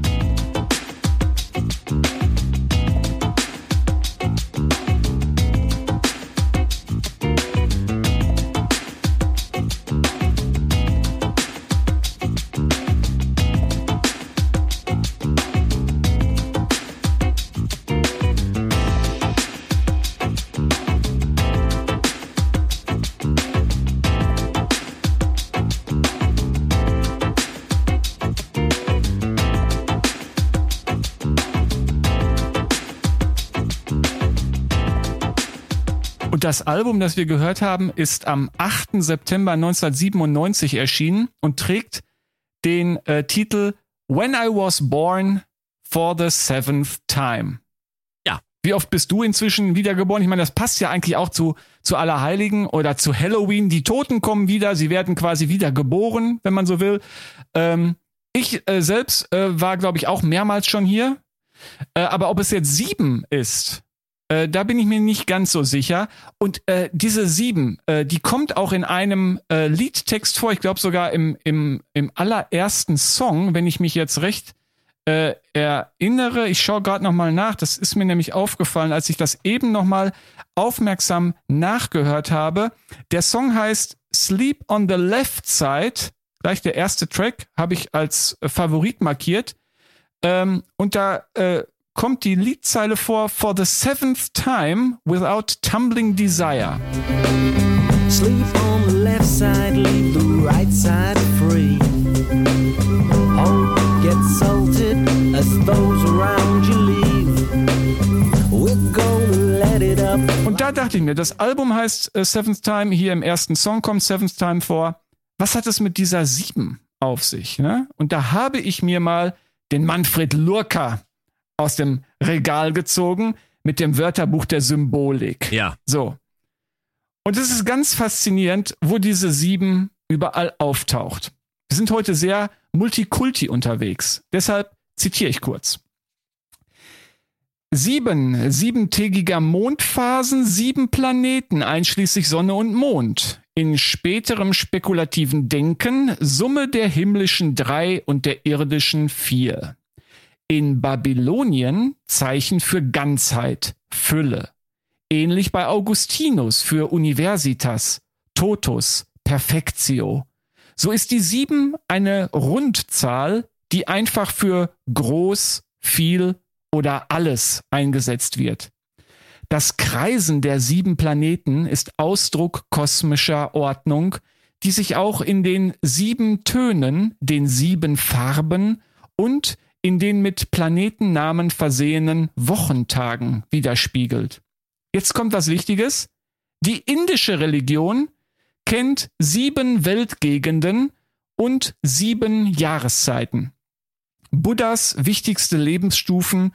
Und das Album, das wir gehört haben, ist am achten September neunzehnhundertsiebenundneunzig erschienen und trägt den äh, Titel When I Was Born for the Seventh Time. Ja. Wie oft bist du inzwischen wiedergeboren? Ich meine, das passt ja eigentlich auch zu, zu Allerheiligen oder zu Halloween. Die Toten kommen wieder, sie werden quasi wiedergeboren, wenn man so will. Ähm, ich äh, selbst äh, war, glaube ich, auch mehrmals schon hier. Äh, aber ob es jetzt sieben ist, Äh, da bin ich mir nicht ganz so sicher. Und äh, diese sieben, äh, die kommt auch in einem äh, Liedtext vor. Ich glaube sogar im, im, im allerersten Song, wenn ich mich jetzt recht äh, erinnere. Ich schaue gerade nochmal nach. Das ist mir nämlich aufgefallen, als ich das eben nochmal aufmerksam nachgehört habe. Der Song heißt Sleep on the Left Side. Gleich der erste Track habe ich als äh, Favorit markiert. Ähm, und da äh, kommt die Liedzeile vor, for the seventh time without tumbling desire. Sleep on the left side, leave the right side free. Hope gets salted as those around you leave. We're gonna let it up. Und da dachte ich mir, das Album heißt uh, Seventh Time, hier im ersten Song kommt Seventh Time vor. Was hat es mit dieser sieben auf sich? Ne? Und da habe ich mir mal den Manfred Lurker aus dem Regal gezogen mit dem Wörterbuch der Symbolik. Ja. So. Und es ist ganz faszinierend, wo diese sieben überall auftaucht. Wir sind heute sehr multikulti unterwegs. Deshalb zitiere ich kurz. Sieben, siebentägiger Mondphasen, sieben Planeten, einschließlich Sonne und Mond. In späterem spekulativen Denken Summe der himmlischen drei und der irdischen vier. In Babylonien Zeichen für Ganzheit, Fülle. Ähnlich bei Augustinus für Universitas, Totus, Perfectio. So ist die sieben eine Rundzahl, die einfach für groß, viel oder alles eingesetzt wird. Das Kreisen der sieben Planeten ist Ausdruck kosmischer Ordnung, die sich auch in den sieben Tönen, den sieben Farben und in den mit Planetennamen versehenen Wochentagen widerspiegelt. Jetzt kommt was Wichtiges. Die indische Religion kennt sieben Weltgegenden und sieben Jahreszeiten. Buddhas wichtigste Lebensstufen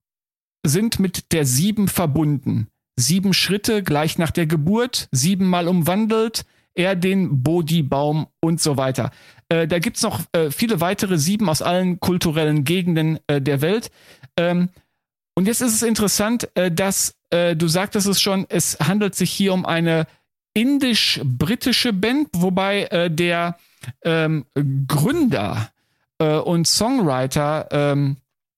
sind mit der Sieben verbunden. Sieben Schritte gleich nach der Geburt, siebenmal umwandelt er den Bodhi-Baum und so weiter. Äh, da gibt's noch äh, viele weitere Sieben aus allen kulturellen Gegenden äh, der Welt. Ähm, und jetzt ist es interessant, äh, dass äh, du sagtest es schon, es handelt sich hier um eine indisch-britische Band, wobei äh, der ähm, Gründer äh, und Songwriter ähm,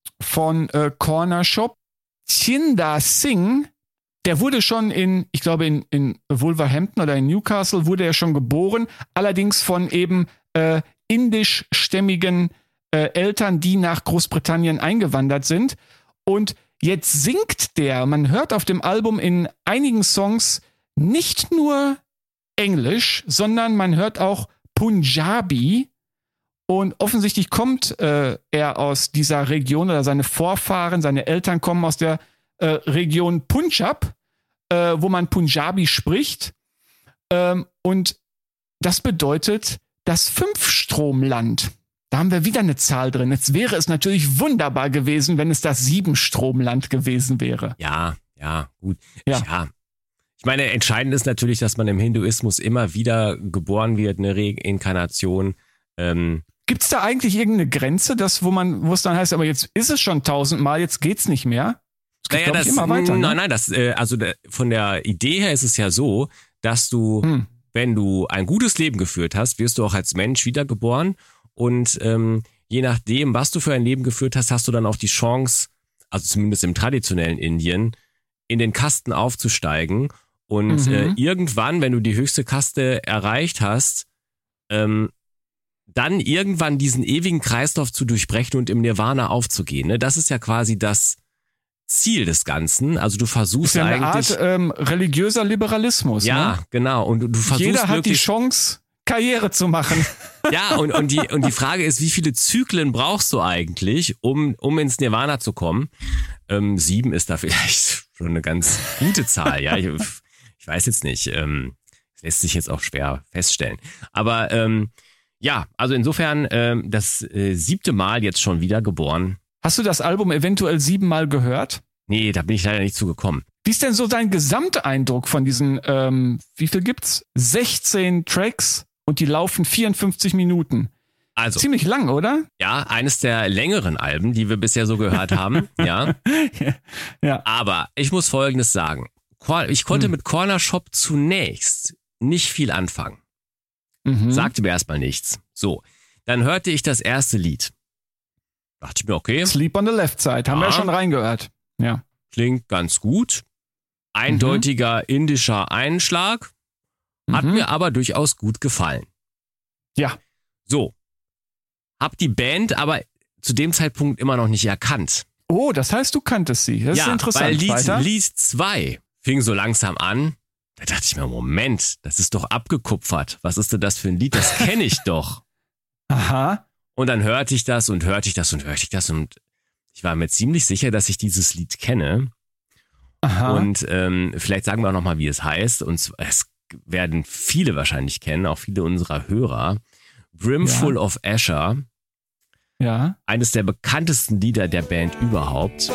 von äh, Corner Shop, Chinder Singh, der wurde schon in, ich glaube in, in Wolverhampton oder in Newcastle wurde er schon geboren, allerdings von eben äh, indischstämmigen äh, Eltern, die nach Großbritannien eingewandert sind. Und jetzt singt der, man hört auf dem Album in einigen Songs nicht nur Englisch, sondern man hört auch Punjabi. Und offensichtlich kommt äh, er aus dieser Region oder seine Vorfahren, seine Eltern kommen aus der äh, Region Punjab, äh, wo man Punjabi spricht. Ähm, und das bedeutet das Fünfstromland. Da haben wir wieder eine Zahl drin. Jetzt wäre es natürlich wunderbar gewesen, wenn es das Siebenstromland gewesen wäre. Ja, ja, gut. Ja. ja. Ich meine, entscheidend ist natürlich, dass man im Hinduismus immer wieder geboren wird, eine Reinkarnation. Ähm, Gibt es da eigentlich irgendeine Grenze, das, wo man, wo es dann heißt, aber jetzt ist es schon tausendmal, jetzt geht's nicht mehr? Es geht, naja, glaub das, ich, immer weiter. Ne? Nein, nein, das, äh, also der, von der Idee her ist es ja so, dass du, hm. wenn du ein gutes Leben geführt hast, wirst du auch als Mensch wiedergeboren und ähm, je nachdem, was du für ein Leben geführt hast, hast du dann auch die Chance, also zumindest im traditionellen Indien, in den Kasten aufzusteigen und mhm. äh, irgendwann, wenn du die höchste Kaste erreicht hast, ähm, dann irgendwann diesen ewigen Kreislauf zu durchbrechen und im Nirvana aufzugehen. Ne? Das ist ja quasi das Ziel des Ganzen. Also du versuchst ist ja eine eigentlich... Art ähm, religiöser Liberalismus. Ja, ne? genau. Und du, du versuchst Jeder hat wirklich, die Chance, Karriere zu machen. Ja, und, und, die, und die Frage ist, wie viele Zyklen brauchst du eigentlich, um, um ins Nirvana zu kommen? Ähm, sieben ist da vielleicht schon eine ganz gute Zahl. Ja, ich, ich weiß jetzt nicht. Ähm, das lässt sich jetzt auch schwer feststellen. Aber... Ähm, Ja, also insofern ähm, das äh, siebte Mal jetzt schon wieder geboren. Hast du das Album eventuell siebenmal gehört? Nee, da bin ich leider nicht zugekommen. Wie ist denn so dein Gesamteindruck von diesen, ähm, wie viel gibt's? sechzehn Tracks und die laufen vierundfünfzig Minuten. Also ziemlich lang, oder? Ja, eines der längeren Alben, die wir bisher so gehört haben. ja. ja. Aber ich muss Folgendes sagen. Ich konnte hm. mit Corner Shop zunächst nicht viel anfangen. Mhm. Sagte mir erstmal nichts. So, dann hörte ich das erste Lied. Dachte ich mir, okay. Sleep on the Left Side, haben ah, wir ja schon reingehört. Ja. Klingt ganz gut. Eindeutiger mhm. indischer Einschlag. Hat mhm. mir aber durchaus gut gefallen. Ja. So. Hab die Band aber zu dem Zeitpunkt immer noch nicht erkannt. Oh, das heißt, du kanntest sie. Das ja, ist interessant. Weil Lied, Weiter? Lied zwei fing so langsam an. Da dachte ich mir, Moment, das ist doch abgekupfert. Was ist denn das für ein Lied? Das kenne ich doch. Aha. Und dann hörte ich das und hörte ich das und hörte ich das und ich war mir ziemlich sicher, dass ich dieses Lied kenne. Aha. Und ähm, vielleicht sagen wir auch nochmal, wie es heißt. Und es werden viele wahrscheinlich kennen, auch viele unserer Hörer. Brimful ja. of Asher. Ja. Eines der bekanntesten Lieder der Band überhaupt.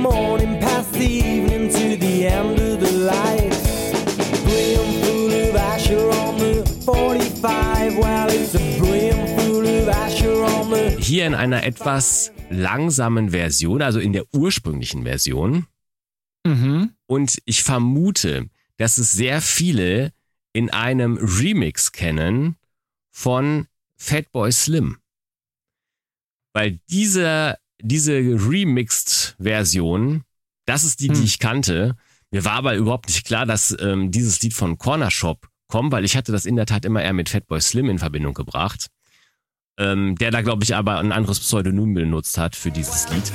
Hier in einer etwas langsamen Version, also in der ursprünglichen Version. Mhm. Und ich vermute, dass es sehr viele in einem Remix kennen von Fatboy Slim. Weil diese, diese Remixed-Version, das ist die, hm. die ich kannte. Mir war aber überhaupt nicht klar, dass ähm, dieses Lied von Corner Shop kommen, weil ich hatte das in der Tat immer eher mit Fatboy Slim in Verbindung gebracht. Ähm, der da, glaube ich, aber ein anderes Pseudonym benutzt hat für dieses Lied.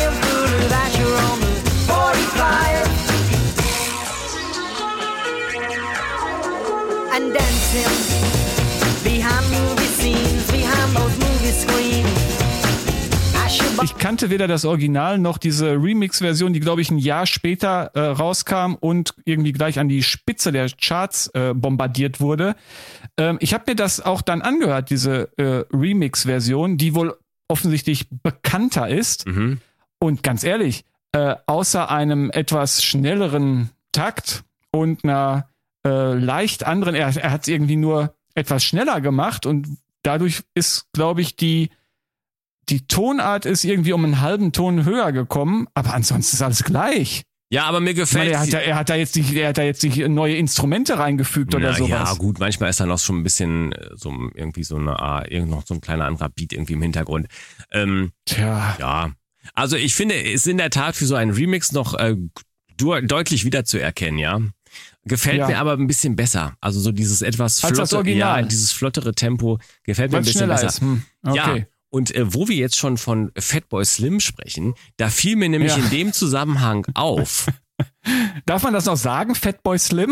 And dancing behind movie scenes, behind those movie screens. Ich kannte weder das Original noch diese Remix-Version, die, glaube ich, ein Jahr später äh, rauskam und irgendwie gleich an die Spitze der Charts äh, bombardiert wurde. Ähm, ich habe mir das auch dann angehört, diese äh, Remix-Version, die wohl offensichtlich bekannter ist. Mhm. Und ganz ehrlich, äh, außer einem etwas schnelleren Takt und einer äh, leicht anderen, er, er hat es irgendwie nur etwas schneller gemacht und dadurch ist, glaube ich, die Die Tonart ist irgendwie um einen halben Ton höher gekommen, aber ansonsten ist alles gleich. Ja, aber mir Ich gefällt... meine, er, hat da, er hat da jetzt nicht, er hat da jetzt nicht neue Instrumente reingefügt oder Na, sowas. Ja, gut, manchmal ist da noch schon ein bisschen äh, so irgendwie so eine Art, irgend noch so ein kleiner anderer Beat irgendwie im Hintergrund. Ähm, Tja. Ja, also ich finde, es ist in der Tat für so einen Remix noch äh, du- deutlich wiederzuerkennen, ja. Gefällt Ja. mir aber ein bisschen besser. Also so dieses etwas Als das Original. ja, dieses flottere Tempo gefällt mir Weil ein es bisschen schneller besser. ist. Hm. Okay. Ja. Und äh, wo wir jetzt schon von Fatboy Slim sprechen, da fiel mir nämlich Ja. in dem Zusammenhang auf. Darf man das noch sagen, Fatboy Slim?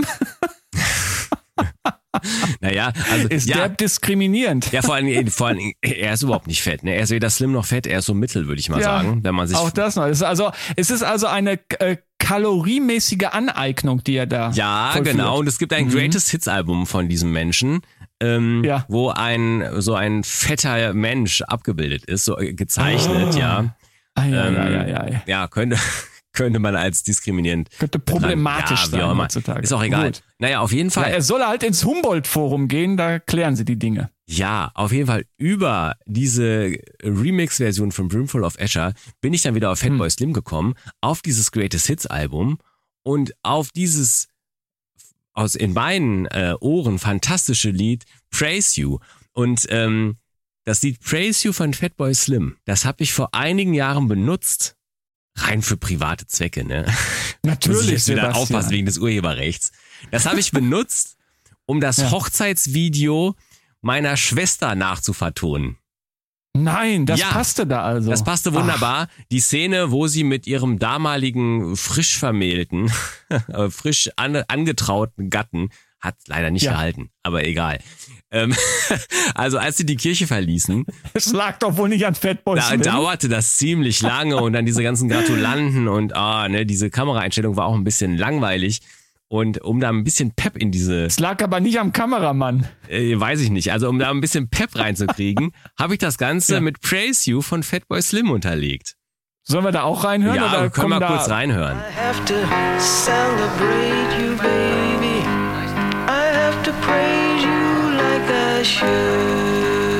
Naja, also Ist ja, der diskriminierend? ja, vor allem, vor allem, er ist überhaupt nicht fett. Ne? Er ist weder slim noch fett, er ist so mittel, würde ich mal Ja, sagen, wenn man sich Auch das noch. Es ist also, es ist also eine äh, kaloriemäßige Aneignung, die er da Ja, vollführt. genau. Und es gibt ein Mhm. Greatest Hits Album von diesem Menschen, ähm, Ja. wo ein so ein fetter Mensch abgebildet ist, so äh, gezeichnet, Oh. ja. Ai, ai, Ähm, ai, ai, ai. Ja, könnte könnte man als diskriminierend. Könnte problematisch ja, wie sein auch immer. heutzutage. Ist auch egal. Gut. Naja, auf jeden Ja, Fall. er soll halt ins Humboldt-Forum gehen, da klären sie die Dinge. Ja, auf jeden Fall über diese Remix-Version von Brimful of Asher bin ich dann wieder auf Fatboy Hm. Slim gekommen, auf dieses Greatest Hits Album und auf dieses aus in meinen äh, Ohren fantastische Lied Praise You. Und ähm, das Lied Praise You von Fatboy Slim, das habe ich vor einigen Jahren benutzt, rein für private Zwecke, ne? Natürlich, Muss ich jetzt wieder Sebastian. aufpassen wegen des Urheberrechts. Das habe ich benutzt, um das Ja. Hochzeitsvideo meiner Schwester nachzuvertonen. Nein, das Ja. passte da also. Das passte wunderbar. Die Szene, wo sie mit ihrem damaligen frisch vermählten, äh, frisch an, angetrauten Gatten, hat leider nicht Ja. gehalten, aber egal. Ähm, also als sie die Kirche verließen, Es lag doch wohl nicht an Fatboy da Slim. dauerte das ziemlich lange und dann diese ganzen Gratulanten und ah, ne, diese Kameraeinstellung war auch ein bisschen langweilig. Und um da ein bisschen Pep in diese, Es lag aber nicht am Kameramann. äh, weiß ich nicht, also um da ein bisschen Pep reinzukriegen, habe ich das Ganze Ja. mit Praise You von Fatboy Slim unterlegt. Sollen wir da auch reinhören? Ja, oder können kommen wir da kurz reinhören. I have to celebrate you, baby. I have to praise you like I should.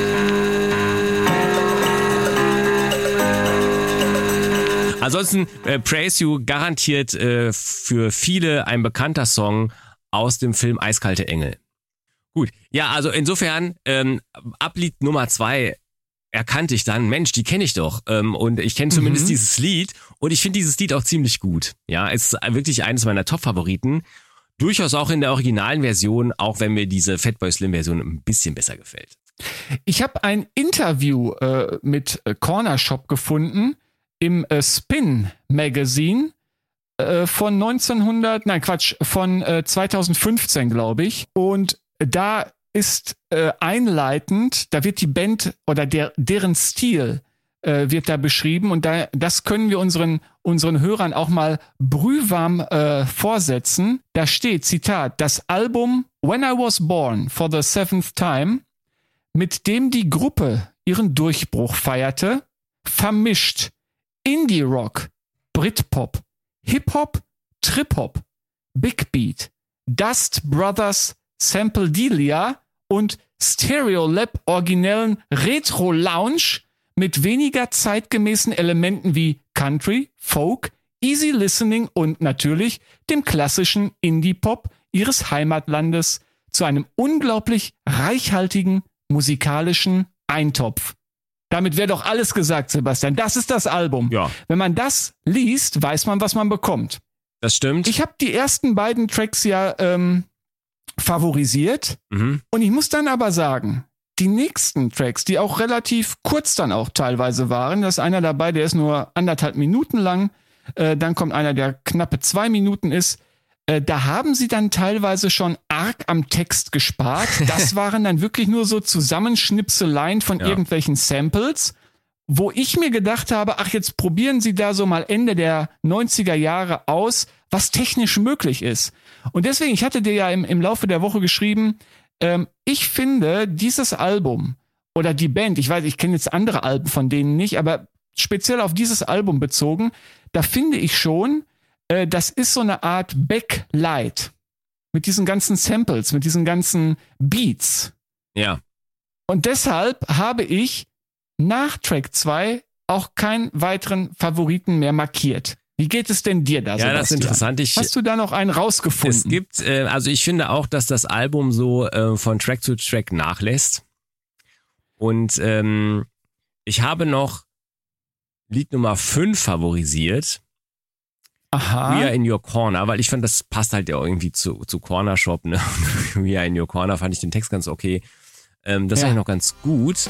Ansonsten äh, Praise You garantiert äh, für viele ein bekannter Song aus dem Film Eiskalte Engel. Gut, ja, also insofern ähm, ab Lied Nummer zwei erkannte ich dann, Mensch, die kenne ich doch. Ähm, und ich kenne zumindest Mhm. dieses Lied und ich finde dieses Lied auch ziemlich gut. Ja, es ist wirklich eines meiner Top-Favoriten. Durchaus auch in der originalen Version, auch wenn mir diese Fatboy Slim-Version ein bisschen besser gefällt. Ich habe ein Interview äh, mit äh, Corner Shop gefunden im äh, Spin Magazine äh, von neunzehnhundert, nein Quatsch, von äh, zweitausendfünfzehn, glaube ich. Und da ist äh, einleitend, da wird die Band oder der deren Stil äh, wird da beschrieben und da das können wir unseren unseren Hörern auch mal brühwarm äh, vorsetzen. Da steht, Zitat, das Album When I Was Born for the Seventh Time, mit dem die Gruppe ihren Durchbruch feierte, vermischt Indie-Rock, Britpop, Hip-Hop, Trip-Hop, Big Beat, Dust Brothers Sampledelia und Stereolab originellen Retro-Lounge mit weniger zeitgemäßen Elementen wie Country, Folk, Easy Listening und natürlich dem klassischen Indie-Pop ihres Heimatlandes zu einem unglaublich reichhaltigen musikalischen Eintopf. Damit wäre doch alles gesagt, Sebastian. Das ist das Album. Ja, Wenn man das liest, weiß man, was man bekommt. das stimmt. Ich habe die ersten beiden Tracks ja ähm, favorisiert. Mhm. Und ich muss dann aber sagen, die nächsten Tracks, die auch relativ kurz dann auch teilweise waren, da ist einer dabei, der ist nur anderthalb Minuten lang, äh, dann kommt einer, der knappe zwei Minuten ist, äh, da haben sie dann teilweise schon arg am Text gespart. Das waren dann wirklich nur so Zusammenschnipseleien von Ja. irgendwelchen Samples, wo ich mir gedacht habe, ach, jetzt probieren sie da so mal Ende der neunziger Jahre aus, was technisch möglich ist. Und deswegen, ich hatte dir ja im, im Laufe der Woche geschrieben, ähm, ich finde, dieses Album oder die Band, ich weiß, ich kenne jetzt andere Alben von denen nicht, aber speziell auf dieses Album bezogen, da finde ich schon, äh, das ist so eine Art Backlight mit diesen ganzen Samples, mit diesen ganzen Beats. Ja. Und deshalb habe ich nach Track zwei auch keinen weiteren Favoriten mehr markiert. Wie geht es denn dir da, Ja, das ist Sebastian? interessant. Ich, Hast du da noch einen rausgefunden? Es gibt, äh, also ich finde auch, dass das Album so äh, von Track zu Track nachlässt. Und ähm, ich habe noch Lied Nummer fünf favorisiert. Aha. We Are in Your Corner, weil ich fand, das passt halt ja irgendwie zu, zu Corner Shop, ne? We Are in Your Corner fand ich den Text ganz okay. Ähm, das Ja. fand ich noch ganz gut.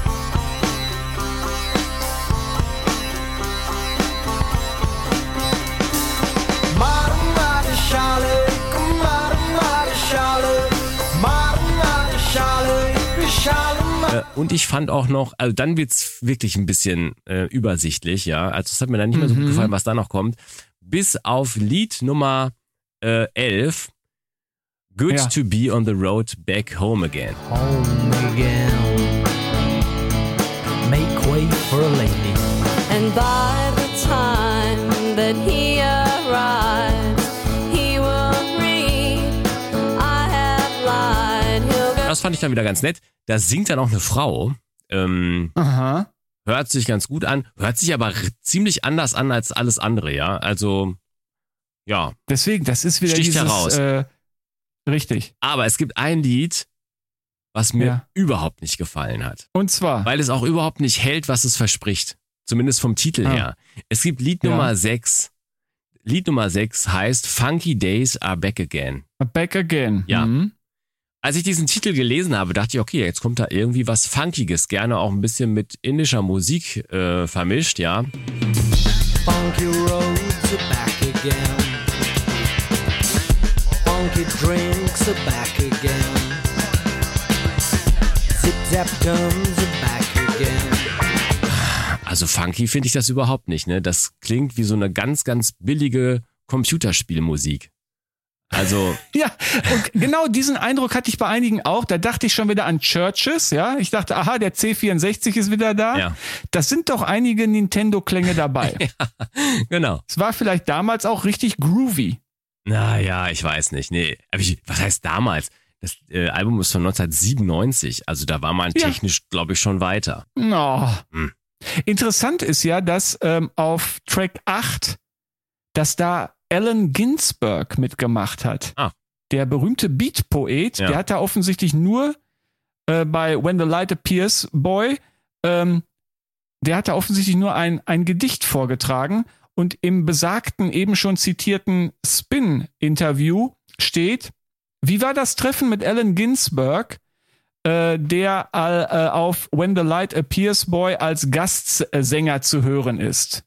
Äh, und ich fand auch noch, also dann wird's wirklich ein bisschen äh, übersichtlich, ja. Also es hat mir dann nicht mehr so gut gefallen, was da noch kommt. Bis auf Lied Nummer äh, elf, Good Ja. to be on the road back home again. Home again. Make way for a lady. And by the time that he arrives, he will read, I have lied. He'll go Das fand ich dann wieder ganz nett. Da singt dann auch eine Frau. Ähm, Aha. hört sich ganz gut an, hört sich aber r- ziemlich anders an als alles andere, ja. Also, ja. Deswegen, das ist wieder Sticht dieses... heraus. Äh, richtig. Aber es gibt ein Lied, was mir Ja. überhaupt nicht gefallen hat. Und zwar... Weil es auch überhaupt nicht hält, was es verspricht. Zumindest vom Titel Ah. her. Es gibt Lied Ja. Nummer sechs. Lied Nummer sechs heißt Funky Days Are Back Again. Back Again. Ja. Mhm. Als ich diesen Titel gelesen habe, dachte ich, okay, jetzt kommt da irgendwie was Funkiges, gerne auch ein bisschen mit indischer Musik äh, vermischt, ja. Funky roads are back again. Funky drinks are back again. Zip zap gums are back again. Also funky finde ich das überhaupt nicht, ne? Das klingt wie so eine ganz, ganz billige Computerspielmusik. Also, Ja, und genau diesen Eindruck hatte ich bei einigen auch. Da dachte ich schon wieder an Churches, ja. Ich dachte, aha, der C vierundsechzig ist wieder da. Ja. Das sind doch einige Nintendo-Klänge dabei. genau. Es war vielleicht damals auch richtig groovy. Naja, ich weiß nicht. Nee, aber ich, was heißt damals? Das äh, Album ist von neunzehnhundertsiebenundneunzig, also da war man Ja. technisch, glaube ich, schon weiter. Oh. Hm. Interessant ist ja, dass ähm, auf Track acht, dass da Allen Ginsberg mitgemacht hat. Ah. Der berühmte Beat-Poet, Ja. der hat da offensichtlich nur äh, bei When the Light Appears Boy, ähm, der hat da offensichtlich nur ein, ein Gedicht vorgetragen und im besagten, eben schon zitierten Spin-Interview steht, wie war das Treffen mit Allen Ginsberg, äh, der äh, auf When the Light Appears Boy als Gastsänger zu hören ist.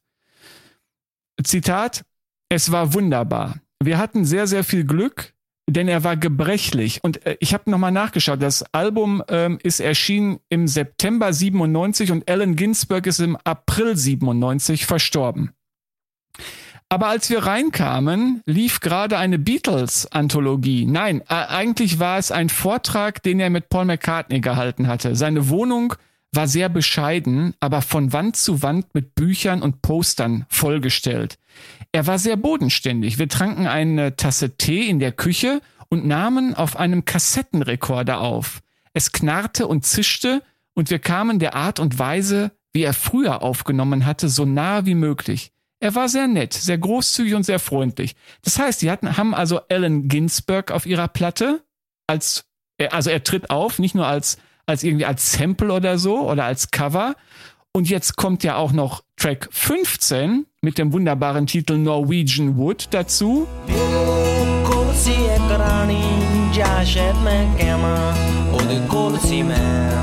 Zitat, es war wunderbar. Wir hatten sehr, sehr viel Glück, denn er war gebrechlich. Und äh, ich habe nochmal nachgeschaut, das Album ähm, ist erschienen im September siebenundneunzig und Allen Ginsberg ist im April siebenundneunzig verstorben. Aber als wir reinkamen, lief gerade eine Beatles-Anthologie. Nein, äh, eigentlich war es ein Vortrag, den er mit Paul McCartney gehalten hatte. Seine Wohnung war sehr bescheiden, aber von Wand zu Wand mit Büchern und Postern vollgestellt. Er war sehr bodenständig. Wir tranken eine Tasse Tee in der Küche und nahmen auf einem Kassettenrekorder auf. Es knarrte und zischte und wir kamen der Art und Weise, wie er früher aufgenommen hatte, so nahe wie möglich. Er war sehr nett, sehr großzügig und sehr freundlich. Das heißt, die hatten, haben also Allen Ginsberg auf ihrer Platte als, also er tritt auf, nicht nur als, als irgendwie als Sample oder so oder als Cover. Und jetzt kommt ja auch noch Track fünfzehn mit dem wunderbaren Titel Norwegian Wood dazu. Josh at McGammer och det går att se med.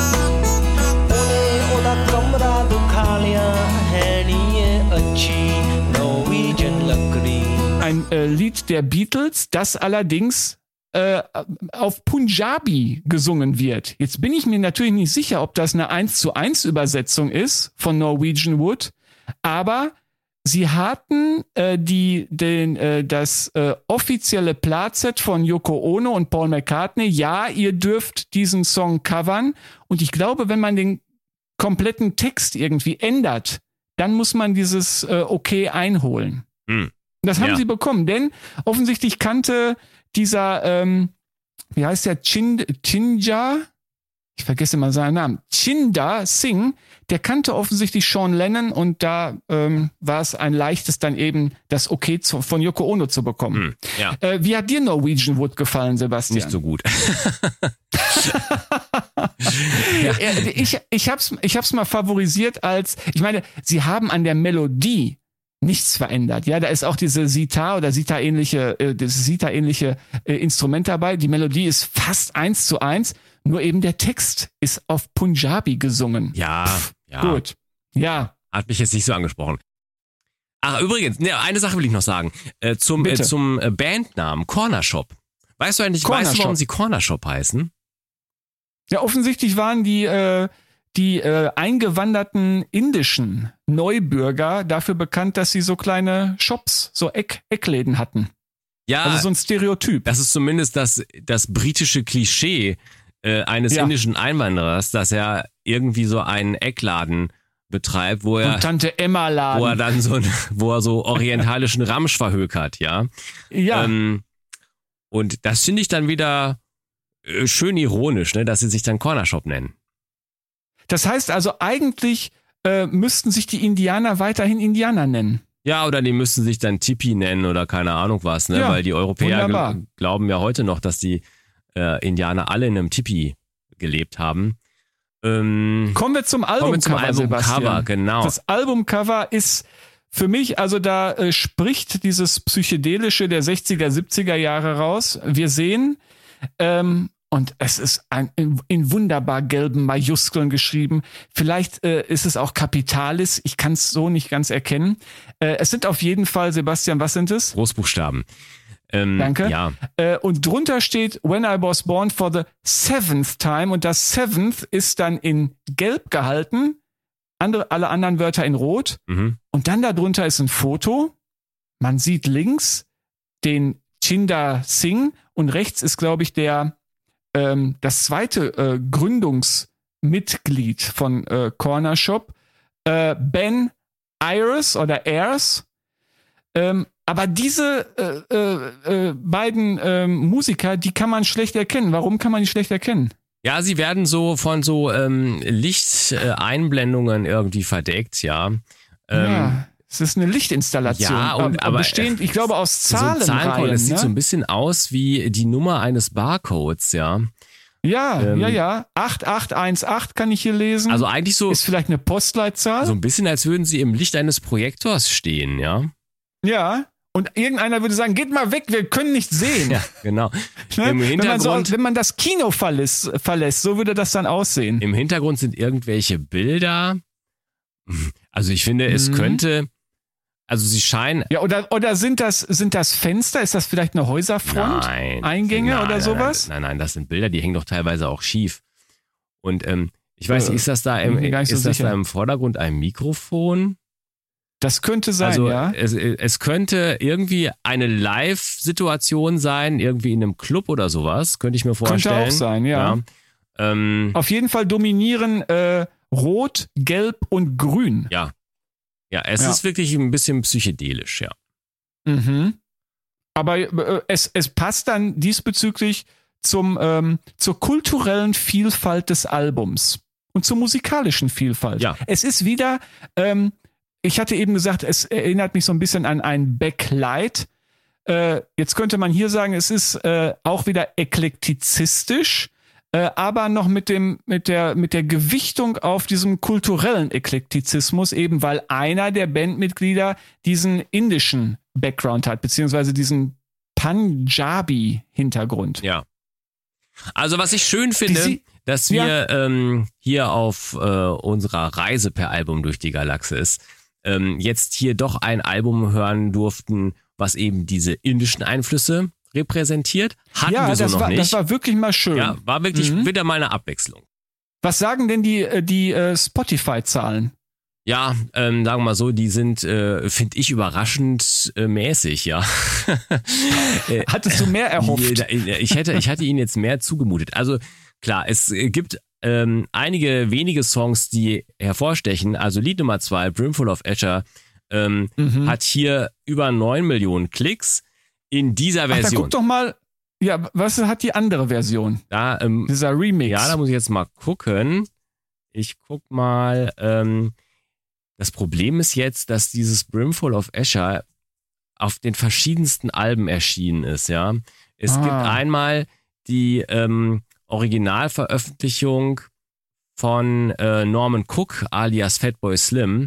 Ole ola kamra dukalia hernie achi Norwegian luckily. Ein äh, Lied der Beatles, das allerdings äh, auf Punjabi gesungen wird. Jetzt bin ich mir natürlich nicht sicher, ob das eine eins zu eins Übersetzung ist von Norwegian Wood, aber sie hatten äh, die, den, äh, das äh, offizielle Platset von Yoko Ono und Paul McCartney. Ja, ihr dürft diesen Song covern. Und ich glaube, wenn man den kompletten Text irgendwie ändert, dann muss man dieses äh, Okay einholen. Hm. Das haben Ja. sie bekommen, denn offensichtlich kannte dieser, ähm, wie heißt der, Chind, Chinja? Ich vergesse mal seinen Namen. Chinder Singh, der kannte offensichtlich Sean Lennon und da ähm, war es ein leichtes, dann eben das Okay zu, von Yoko Ono zu bekommen. Hm. Ja, Äh, wie hat dir Norwegian Wood gefallen, Sebastian? nicht so gut. Äh, Ich, ich hab's, ich hab's mal favorisiert als, ich meine, sie haben an der Melodie nichts verändert. Ja, da ist auch diese Sitar oder Sitar-ähnliche, äh, das Sitar-ähnliche äh, Instrument dabei. Die Melodie ist fast eins zu eins, nur eben der Text ist auf Punjabi gesungen. Ja, ja. Gut. Ja. Hat mich jetzt nicht so angesprochen. Ach, übrigens, ne, eine Sache will ich noch sagen. Äh, zum äh, Bitte. zum äh, Bandnamen Corner Shop. Weißt du eigentlich, Corner weißt du, warum Shop. sie Corner Shop heißen? Ja, offensichtlich waren die, äh, die äh, eingewanderten indischen Neubürger dafür bekannt, dass sie so kleine Shops, so Eck, Eckläden hatten. Ja, Also so ein Stereotyp. das ist zumindest das, das britische Klischee äh, eines Ja. indischen Einwanderers, dass er irgendwie so einen Eckladen betreibt, wo er, Und Tante Emma Laden. wo er dann so, ein- wo er so orientalischen Ramsch verhökert, ja. ja. Ähm, und das finde ich dann wieder äh, schön ironisch, ne, dass sie sich dann Corner Shop nennen. Das heißt also, eigentlich äh, müssten sich die Indianer weiterhin Indianer nennen. Ja, oder die müssten sich dann Tipi nennen oder keine Ahnung was, ne? Ja, Weil die Europäer wunderbar. gl- glauben ja heute noch, dass die äh, Indianer alle in einem Tipi gelebt haben. Ähm, Kommen wir zum kommen wir zum Albumcover, Sebastian. Albumcover, genau. Das Albumcover ist für mich, also da äh, spricht dieses Psychedelische der sechziger, siebziger Jahre raus. Wir sehen, ähm, und es ist ein, in, in wunderbar gelben Majuskeln geschrieben. Vielleicht äh, ist es auch Capitalis. Ich kann es so nicht ganz erkennen. Äh, es sind auf jeden Fall, Sebastian, was sind es? Großbuchstaben. Ähm, Danke. Ja, Äh, und drunter steht When I was born for the seventh time. Und das seventh ist dann in gelb gehalten. Andere, alle anderen Wörter in rot. mhm. Und dann darunter ist ein Foto. Man sieht links den Chinder Singh und rechts ist, glaube ich, der ähm, das zweite äh, Gründungsmitglied von äh, Corner Shop, äh, Ben Ayres oder Ayres. Ähm, aber diese äh, äh, äh, beiden ähm, Musiker, die kann man schlecht erkennen. Warum kann man die schlecht erkennen? Ja, sie werden so von so ähm, Lichteinblendungen irgendwie verdeckt, ja. Ähm, ja, es ist eine Lichtinstallation. Ja, und- äh, aber, bestehend, ich glaube, aus so ein Zahlenreihen. Zahlencode, das sieht ne? so ein bisschen aus wie die Nummer eines Barcodes, ja. Ja, Ähm, ja, ja. acht acht eins acht kann ich hier lesen. Also eigentlich so, ist vielleicht eine Postleitzahl. so ein bisschen, als würden sie im Licht eines Projektors stehen, ja. Ja. Und irgendeiner würde sagen, geht mal weg, wir können nicht sehen. Ja, genau. Ne? Im wenn, man so, Hintergrund, wenn man das Kino verlässt, verlässt, so würde das dann aussehen. im Hintergrund sind irgendwelche Bilder. Also ich finde, es Mhm. könnte, also sie scheinen, Ja, oder, oder sind das, sind das Fenster? Ist das vielleicht eine Häuserfront? nein, Eingänge nein, oder nein, sowas? Nein, nein, nein, das sind Bilder, die hängen doch teilweise auch schief. Und ähm, ich weiß Äh, nicht, ist das da im, bin mir gar nicht ist so das sicher. da im Vordergrund ein Mikrofon? Das könnte sein, Also ja. es, es könnte irgendwie eine Live-Situation sein, irgendwie in einem Club oder sowas, könnte ich mir vorstellen. Könnte auch sein, ja. Ja. Ähm, Auf jeden Fall dominieren äh, Rot, Gelb und Grün. ja. Ja, es Ja. ist wirklich ein bisschen psychedelisch, ja. Mhm. Aber äh, es, es passt dann diesbezüglich zum, ähm, zur kulturellen Vielfalt des Albums und zur musikalischen Vielfalt. Ja. Es ist wieder, ähm, ich hatte eben gesagt, es erinnert mich so ein bisschen an ein Backlight. Äh, jetzt könnte man hier sagen, es ist äh, auch wieder eklektizistisch, äh, aber noch mit dem, mit der, mit der Gewichtung auf diesem kulturellen Eklektizismus, eben weil einer der Bandmitglieder diesen indischen Background hat, beziehungsweise diesen Punjabi-Hintergrund. Ja. Also was ich schön finde, Sie- dass wir Ja. ähm, hier auf äh, unserer Reise per Album durch die Galaxis ähm, jetzt hier doch ein Album hören durften, was eben diese indischen Einflüsse repräsentiert. Hatten ja, wir so das, noch war, nicht. das war wirklich mal schön. ja, war wirklich Mhm. wieder mal eine Abwechslung. Was sagen denn die, äh, die äh, Spotify-Zahlen? Ja, ähm, sagen wir mal so, die sind, äh, finde ich, überraschend äh, mäßig, ja. Äh, Hattest du mehr erhofft? Ich hätte, ich hatte ihnen jetzt mehr zugemutet. Also klar, es gibt ähm, einige wenige Songs, die hervorstechen. Also Lied Nummer zwei, Brimful of Escher, ähm, Mhm. hat hier über neun Millionen Klicks in dieser Ach, da Version. guck doch mal, ja, was hat die andere Version? Da, ähm, Dieser Remix. ja, da muss ich jetzt mal gucken. Ich guck mal. Ähm, das Problem ist jetzt, dass dieses Brimful of Escher auf den verschiedensten Alben erschienen ist, ja. Es Ah. gibt einmal die ähm, Originalveröffentlichung von äh, Norman Cook alias Fatboy Slim.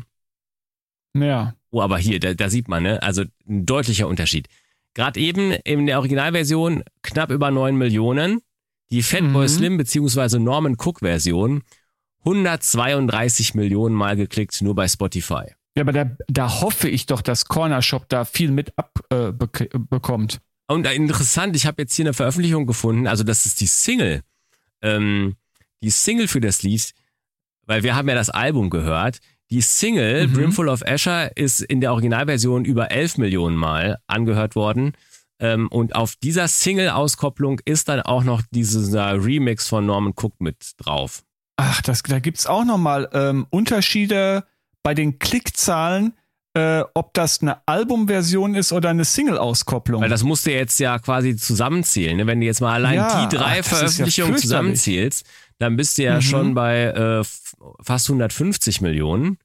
ja. Oh, aber hier, da, da sieht man, ne? Also ein deutlicher Unterschied. Gerade eben in der Originalversion knapp über neun Millionen. Die Fatboy Mhm. Slim bzw. Norman Cook Version hundertzweiunddreißig Millionen Mal geklickt, nur bei Spotify. Ja, aber da, da hoffe ich doch, dass Corner Shop da viel mit abbekommt. Äh, bekommt. Und äh, interessant, ich habe jetzt hier eine Veröffentlichung gefunden, also das ist die Single. Ähm, die Single für das Lied, weil wir haben ja das Album gehört. Die Single Mhm. Brimful of Escher ist in der Originalversion über elf Millionen Mal angehört worden. Ähm, und auf dieser Single-Auskopplung ist dann auch noch dieser Remix von Norman Cook mit drauf. Ach, das, da gibt's auch nochmal ähm, Unterschiede bei den Klickzahlen, äh, ob das eine Albumversion ist oder eine Single-Auskopplung. Weil das musst du jetzt ja quasi zusammenzählen. Ne? Wenn du jetzt mal allein Ja, die drei ach, das ist ja Veröffentlichungen fürchterlich. zusammenzählst, dann bist du ja Mhm. schon bei äh, f- fast hundertfünfzig Millionen.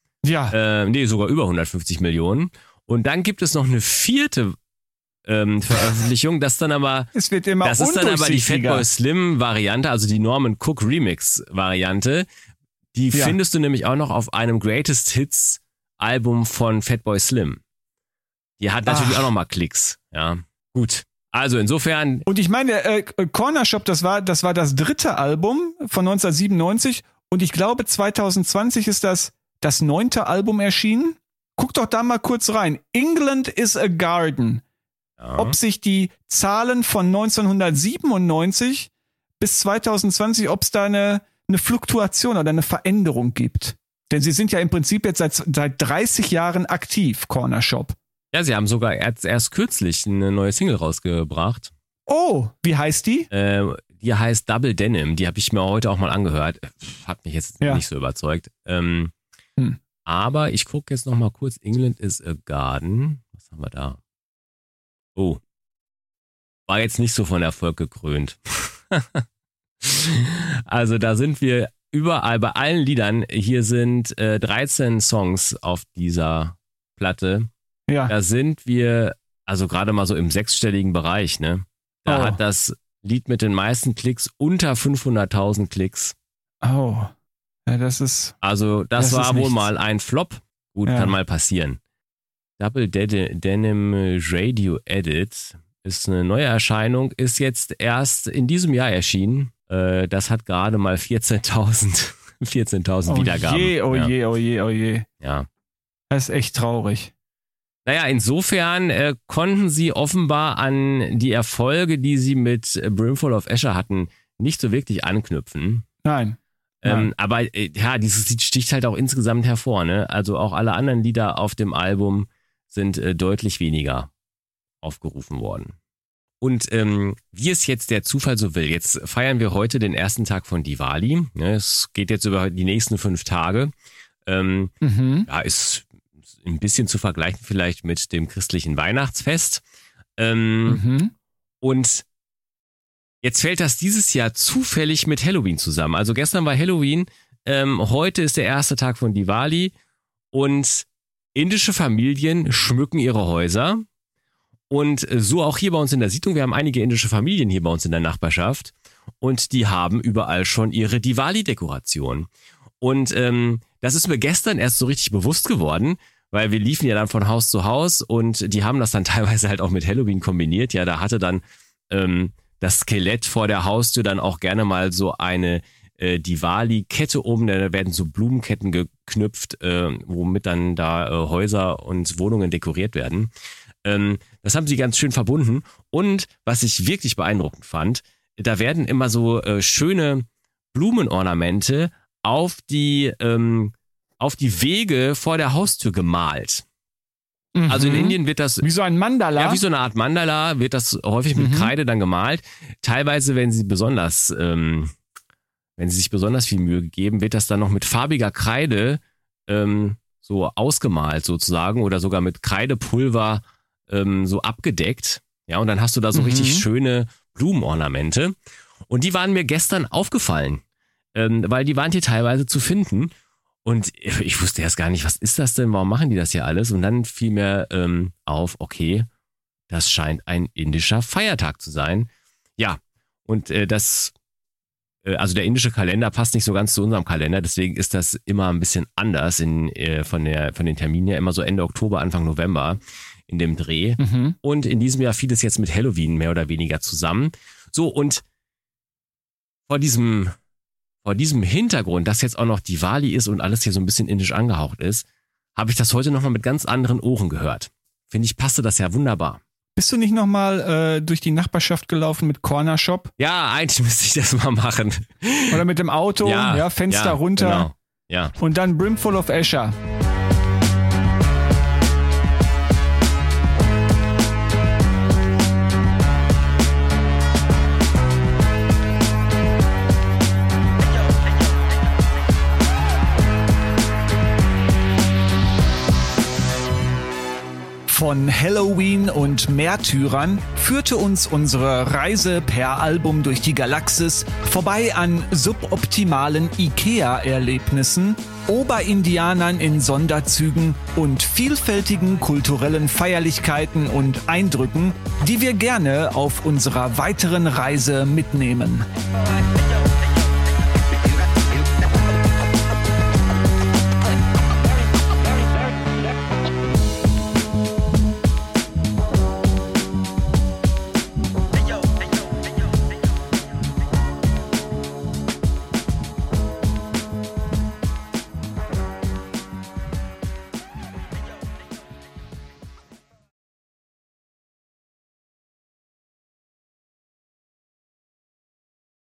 ja, Äh, nee, sogar über hundertfünfzig Millionen. Und dann gibt es noch eine vierte ähm, Veröffentlichung, das dann aber, es wird immer das ist dann aber die undurchsichtiger. Fatboy Slim Variante, also die Norman Cook Remix Variante. Die Ja. findest du nämlich auch noch auf einem Greatest Hits Album von Fatboy Slim. Die hat natürlich Ach. auch noch mal Klicks, ja. Gut. Also insofern, Und ich meine, äh, Corner Shop, das war, das war das dritte Album von neunzehnhundertsiebenundneunzig und ich glaube zwanzig zwanzig ist das das neunte Album erschienen. Guck doch da mal kurz rein. England is a Garden. ja, Ob sich die Zahlen von neunzehnhundertsiebenundneunzig bis zwanzig zwanzig, ob es da eine, eine Fluktuation oder eine Veränderung gibt. Denn sie sind ja im Prinzip jetzt seit, seit dreißig Jahren aktiv, Corner Shop. ja, sie haben sogar erst, erst kürzlich eine neue Single rausgebracht. Oh, wie heißt die? Äh, die heißt Double Denim. Die habe ich mir heute auch mal angehört. Hat mich jetzt Ja. nicht so überzeugt. Ähm, Hm. Aber ich gucke jetzt noch mal kurz. England is a Garden. Was haben wir da? Oh. War jetzt nicht so von Erfolg gekrönt. Also da sind wir überall bei allen Liedern. Hier sind äh, dreizehn Songs auf dieser Platte. Ja. Da sind wir also gerade mal so im sechsstelligen Bereich, ne? Da Oh. hat das Lied mit den meisten Klicks unter fünfhunderttausend Klicks. Oh. Ja, das ist. Also das, Das war ist wohl nichts. mal ein Flop. Gut, Ja. kann mal passieren. Double De- Denim Radio Edit ist eine neue Erscheinung, ist jetzt erst in diesem Jahr erschienen. Äh, das hat gerade mal vierzehntausend vierzehntausend Oh Wiedergaben. je, oh ja. je, oh je, oh je. Ja. Das ist echt traurig. Naja, insofern äh, konnten sie offenbar an die Erfolge, die sie mit äh, Brimful of Escher hatten, nicht so wirklich anknüpfen. Nein. Ähm, Nein. aber äh, ja, dieses Lied sticht halt auch insgesamt hervor, ne? Also auch alle anderen Lieder auf dem Album sind äh, deutlich weniger aufgerufen worden. Und ähm, wie es jetzt der Zufall so will, jetzt feiern wir heute den ersten Tag von Diwali. Ne? Es geht jetzt über die nächsten fünf Tage. Ähm, Mhm. ja, ist ein bisschen zu vergleichen vielleicht mit dem christlichen Weihnachtsfest. Ähm, Mhm. Und jetzt fällt das dieses Jahr zufällig mit Halloween zusammen. Also gestern war Halloween, ähm, heute ist der erste Tag von Diwali und indische Familien schmücken ihre Häuser. Und so auch hier bei uns in der Siedlung. Wir haben einige indische Familien hier bei uns in der Nachbarschaft und die haben überall schon ihre Diwali-Dekoration. Und ähm, das ist mir gestern erst so richtig bewusst geworden, weil wir liefen ja dann von Haus zu Haus und die haben das dann teilweise halt auch mit Halloween kombiniert. Ja, da hatte dann ähm, das Skelett vor der Haustür dann auch gerne mal so eine äh, Diwali-Kette oben, da werden so Blumenketten geknüpft, äh, womit dann da äh, Häuser und Wohnungen dekoriert werden. Ähm, das haben sie ganz schön verbunden. Und was ich wirklich beeindruckend fand, da werden immer so äh, schöne Blumenornamente auf die ähm, auf die Wege vor der Haustür gemalt. Mhm. Also in Indien wird das... Wie so ein Mandala? Ja, wie so eine Art Mandala wird das häufig mit mhm. Kreide dann gemalt. Teilweise, wenn sie besonders, ähm, wenn sie sich besonders viel Mühe geben, wird das dann noch mit farbiger Kreide ähm, so ausgemalt sozusagen oder sogar mit Kreidepulver ähm, so abgedeckt. Ja, und dann hast du da so mhm. richtig schöne Blumenornamente. Und die waren mir gestern aufgefallen, ähm, weil die waren hier teilweise zu finden. Und ich wusste erst gar nicht, was ist das denn, warum machen die das hier alles? Und dann fiel mir ähm, auf, okay, das scheint ein indischer Feiertag zu sein. Ja, und äh, das, äh, also der indische Kalender passt nicht so ganz zu unserem Kalender, deswegen ist das immer ein bisschen anders in, äh, von, der, von den Terminen her, immer so Ende Oktober, Anfang November in dem Dreh. Mhm. Und in diesem Jahr fiel es jetzt mit Halloween mehr oder weniger zusammen. So, und vor diesem... Vor diesem Hintergrund, dass jetzt auch noch Diwali ist und alles hier so ein bisschen indisch angehaucht ist, habe ich das heute nochmal mit ganz anderen Ohren gehört. Finde ich, passte das ja wunderbar. Bist du nicht nochmal äh, durch die Nachbarschaft gelaufen mit Corner Shop? Ja, eigentlich müsste ich das mal machen. Oder mit dem Auto, ja, ja Fenster ja, runter. Genau. Ja. Und dann Brimful of Escher. Von Halloween und Märtyrern führte uns unsere Reise per Album durch die Galaxis vorbei an suboptimalen IKEA-Erlebnissen, Oberindianern in Sonderzügen und vielfältigen kulturellen Feierlichkeiten und Eindrücken, die wir gerne auf unserer weiteren Reise mitnehmen.